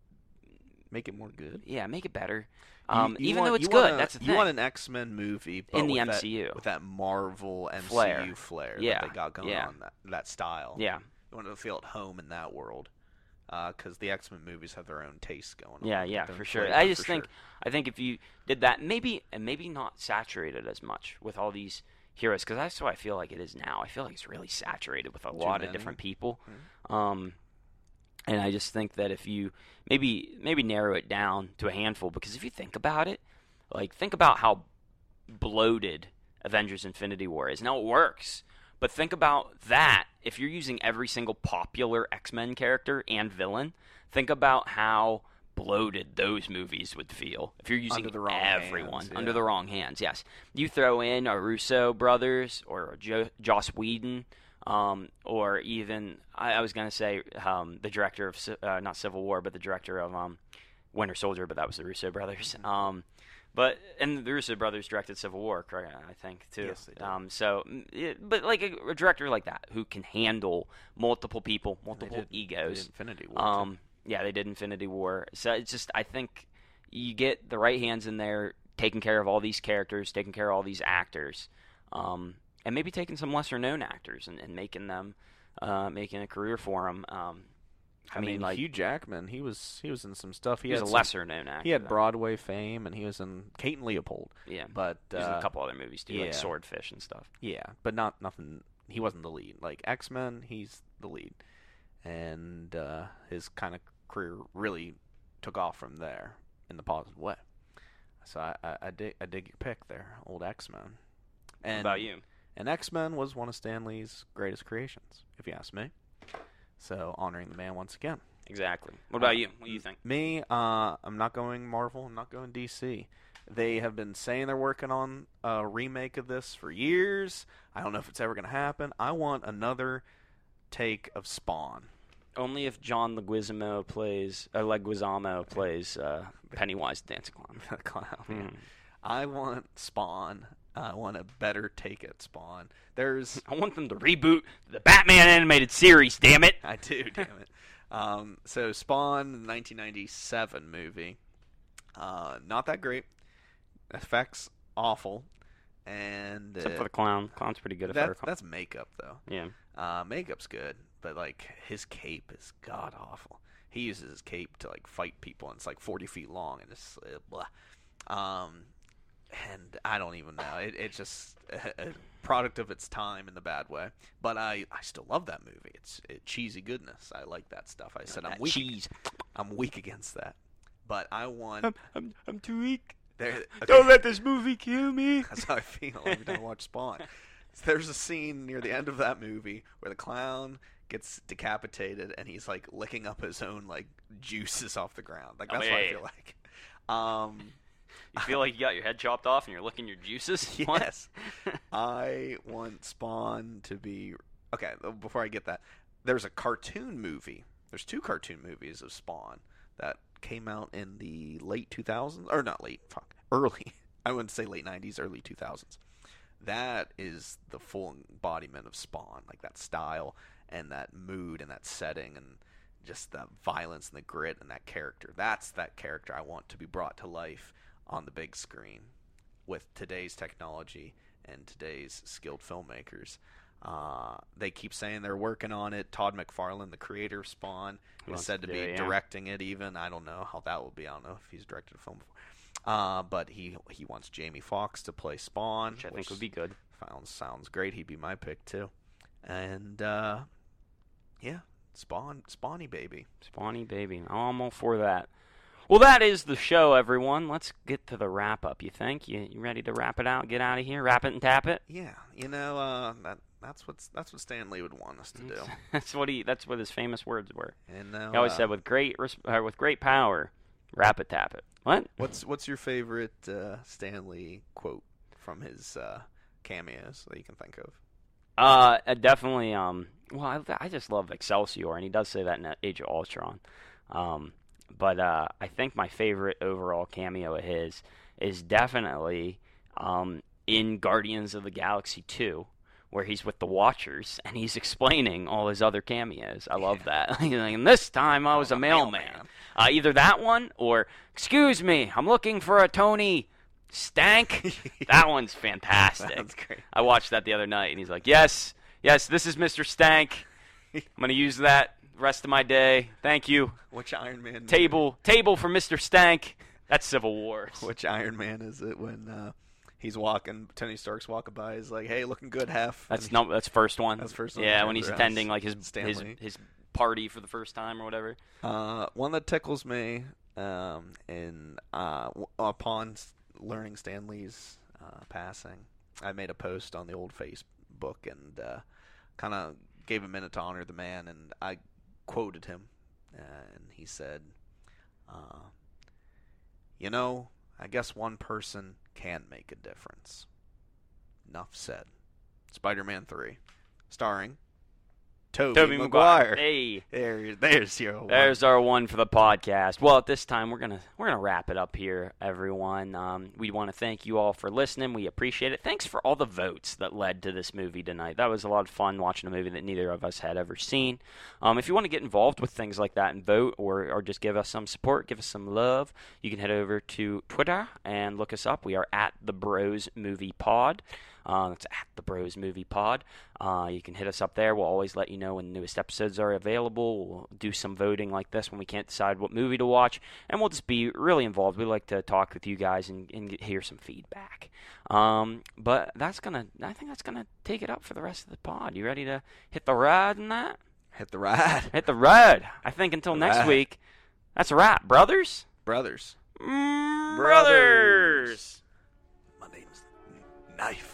Make it more good. yeah, make it better. You- Um, you even want- though it's you good, want a- that's the you thing. want an X-Men movie but In the with M C U. that, with that Marvel M C U Flair. flair Yeah, that they got going yeah. on, that, that style. yeah, You want to feel at home in that world, because the X-Men movies have their own taste going on. yeah, yeah, their for sure. flavor, I just for think sure. I think if you did that, maybe and maybe not saturated as much with all these heroes, because that's what I feel like it is now. I feel like it's really saturated with a lot of many. different people. Mhm. Um, and I just think that if you maybe maybe narrow it down to a handful, because if you think about it, like think about how bloated Avengers Infinity War is. Now it works, but think about that. If you're using every single popular X-Men character and villain, think about how bloated those movies would feel if you're using Under the wrong everyone hands, under yeah. the wrong hands. Yes, you throw in a Russo brothers or a jo- Joss Whedon, um, or even I, I was gonna say um, the director of Ci- uh, not Civil War, but the director of um, Winter Soldier, but that was the Russo brothers. Um, but and the Russo brothers directed Civil War, correct? I think too. Yes, they did. Um, so, mm, it, but like a, a director like that who can handle multiple people, They multiple did- they did egos. Infinity War. too. Um, Yeah, they did Infinity War. So it's just, I think you get the right hands in there taking care of all these characters, taking care of all these actors, um, and maybe taking some lesser-known actors and, and making them, uh, making a career for them. Um, I, I mean, mean, like Hugh Jackman, he was he was in some stuff. He, he was had a some- lesser-known actor. He had though. Broadway fame, and he was in Kate and Leopold. Yeah, But he was in uh, a couple other movies too, yeah. like Swordfish and stuff. Yeah, but not nothing. He wasn't the lead. Like X-Men, he's the lead, and uh, his kind of career really took off from there in the positive way. So I, I, I dig I dig your pick there, old X-Men. And What about you? And X-Men was one of Stan Lee's greatest creations, if you ask me. So honoring the man once again. Exactly. What about you? What do you think? Me, uh, I'm not going Marvel. I'm not going D C. They have been saying they're working on a remake of this for years. I don't know if it's ever going to happen. I want another take of Spawn. Only if John Leguizamo plays, uh, Leguizamo plays uh, Pennywise the Dancing Clown. Clown. Hmm. I want Spawn. I want a better take at Spawn. There's, I want them to reboot the Batman animated series. Damn it! I do, damn it. Um, so Spawn, the nineteen ninety-seven movie, uh, not that great. Effects awful, and Except uh, for the clown. Clown's pretty good. If I that, recall. that's makeup though. Yeah. Uh, makeup's good, but like his cape is god awful. He uses his cape to like fight people, and it's like forty feet long, and it's uh, blah. Um, and I don't even know. It, it's just a, a product of its time in the bad way. But I, I still love that movie. It's it, cheesy goodness. I like that stuff. I said I'm That weak. cheese. I'm weak against that. But I want. I'm, I'm, I'm too weak. There, okay. Don't let this movie kill me. That's how I feel every time I watch Spawn. There's a scene near the end of that movie where the clown gets decapitated and he's like licking up his own like juices off the ground. Like that's Oh, yeah, what I yeah. feel like. Um, You feel like you got your head chopped off and you're licking your juices? What? yes, I want Spawn to be okay. Before I get that, there's a cartoon movie. There's two cartoon movies of Spawn that came out in the late two thousands, or not late, fuck, early. I wouldn't say late nineties, early two thousands. That is the full embodiment of Spawn, like that style and that mood and that setting and just the violence and the grit and that character. That's that character I want to be brought to life on the big screen with today's technology and today's skilled filmmakers. Uh, they keep saying they're working on it. Todd McFarlane, the creator of Spawn, is Wants said to to do be it, yeah. directing it even. I don't know how that will be. I don't know if he's directed a film before. Uh, but he he wants Jamie Foxx to play Spawn, Which I think would be good. Sounds, sounds great. He'd be my pick, too. And, uh, yeah, Spawn, Spawny baby. Spawny baby. I'm all for that. Well, that is the show, everyone. Let's get to the wrap-up, you think? You, you ready to wrap it out, get out of here, wrap it and tap it? Yeah, you know, uh, that that's what's that's what Stan Lee would want us to do. That's what he. That's what his famous words were. And now, He always uh, said, "With great, res- uh, with great power, wrap it, tap it." What? What's what's your favorite uh, Stan Lee quote from his uh, cameos that you can think of? Uh, uh, definitely. Um, well, I, I just love Excelsior, and he does say that in Age of Ultron. Um, but uh, I think my favorite overall cameo of his is definitely um in Guardians of the Galaxy two, where he's with the Watchers and he's explaining all his other cameos. I love that. Like, and this time I was a mailman. Uh, either that one or, excuse me, I'm looking for a Tony Stank. That one's fantastic. That's great. I watched that the other night, and he's like, yes, yes, this is Mister Stank. I'm going to use that the rest of my day. Thank you. Which Iron Man? Table, table for Mister Stank. That's Civil War. Which Iron Man is it when uh, he's walking? Tony Stark's walking by. He's like, "Hey, looking good, Hef." That's And no, that's first one. That's first one. Yeah, when he's That's attending like his his Stanley. his party for the first time or whatever. Uh, one that tickles me, um, in uh, w- upon s- learning Stanley's uh, passing, I made a post on the old Facebook and uh, kind of gave a minute to honor the man, and I quoted him, uh, and he said, uh, "You know, I guess one person can make a difference." Enough said. Spider-Man three, starring Tobey, Tobey Maguire. Maguire. Hey. There, there's your one. There's our one for the podcast. Well, at this time, we're gonna we're gonna wrap it up here, everyone. Um, we want to thank you all for listening. We appreciate it. Thanks for all the votes that led to this movie tonight. That was a lot of fun watching a movie that neither of us had ever seen. Um, if you want to get involved with things like that and vote, or or just give us some support, give us some love, you can head over to Twitter and look us up. We are at the Bros Movie Pod. Uh, that's at the Bros Movie Pod. Uh, you can hit us up there. We'll always let you know when the newest episodes are available. We'll do some voting like this when we can't decide what movie to watch, and we'll just be really involved. We like to talk with you guys and, and get, hear some feedback. Um, but that's gonna, I think that's gonna take it up for the rest of the pod. You ready to hit the ride in that? Hit the ride. Hit the ride. I think until next Ride. week, that's a wrap, brothers. Brothers. Mm, Brothers. brothers. My name's Knife.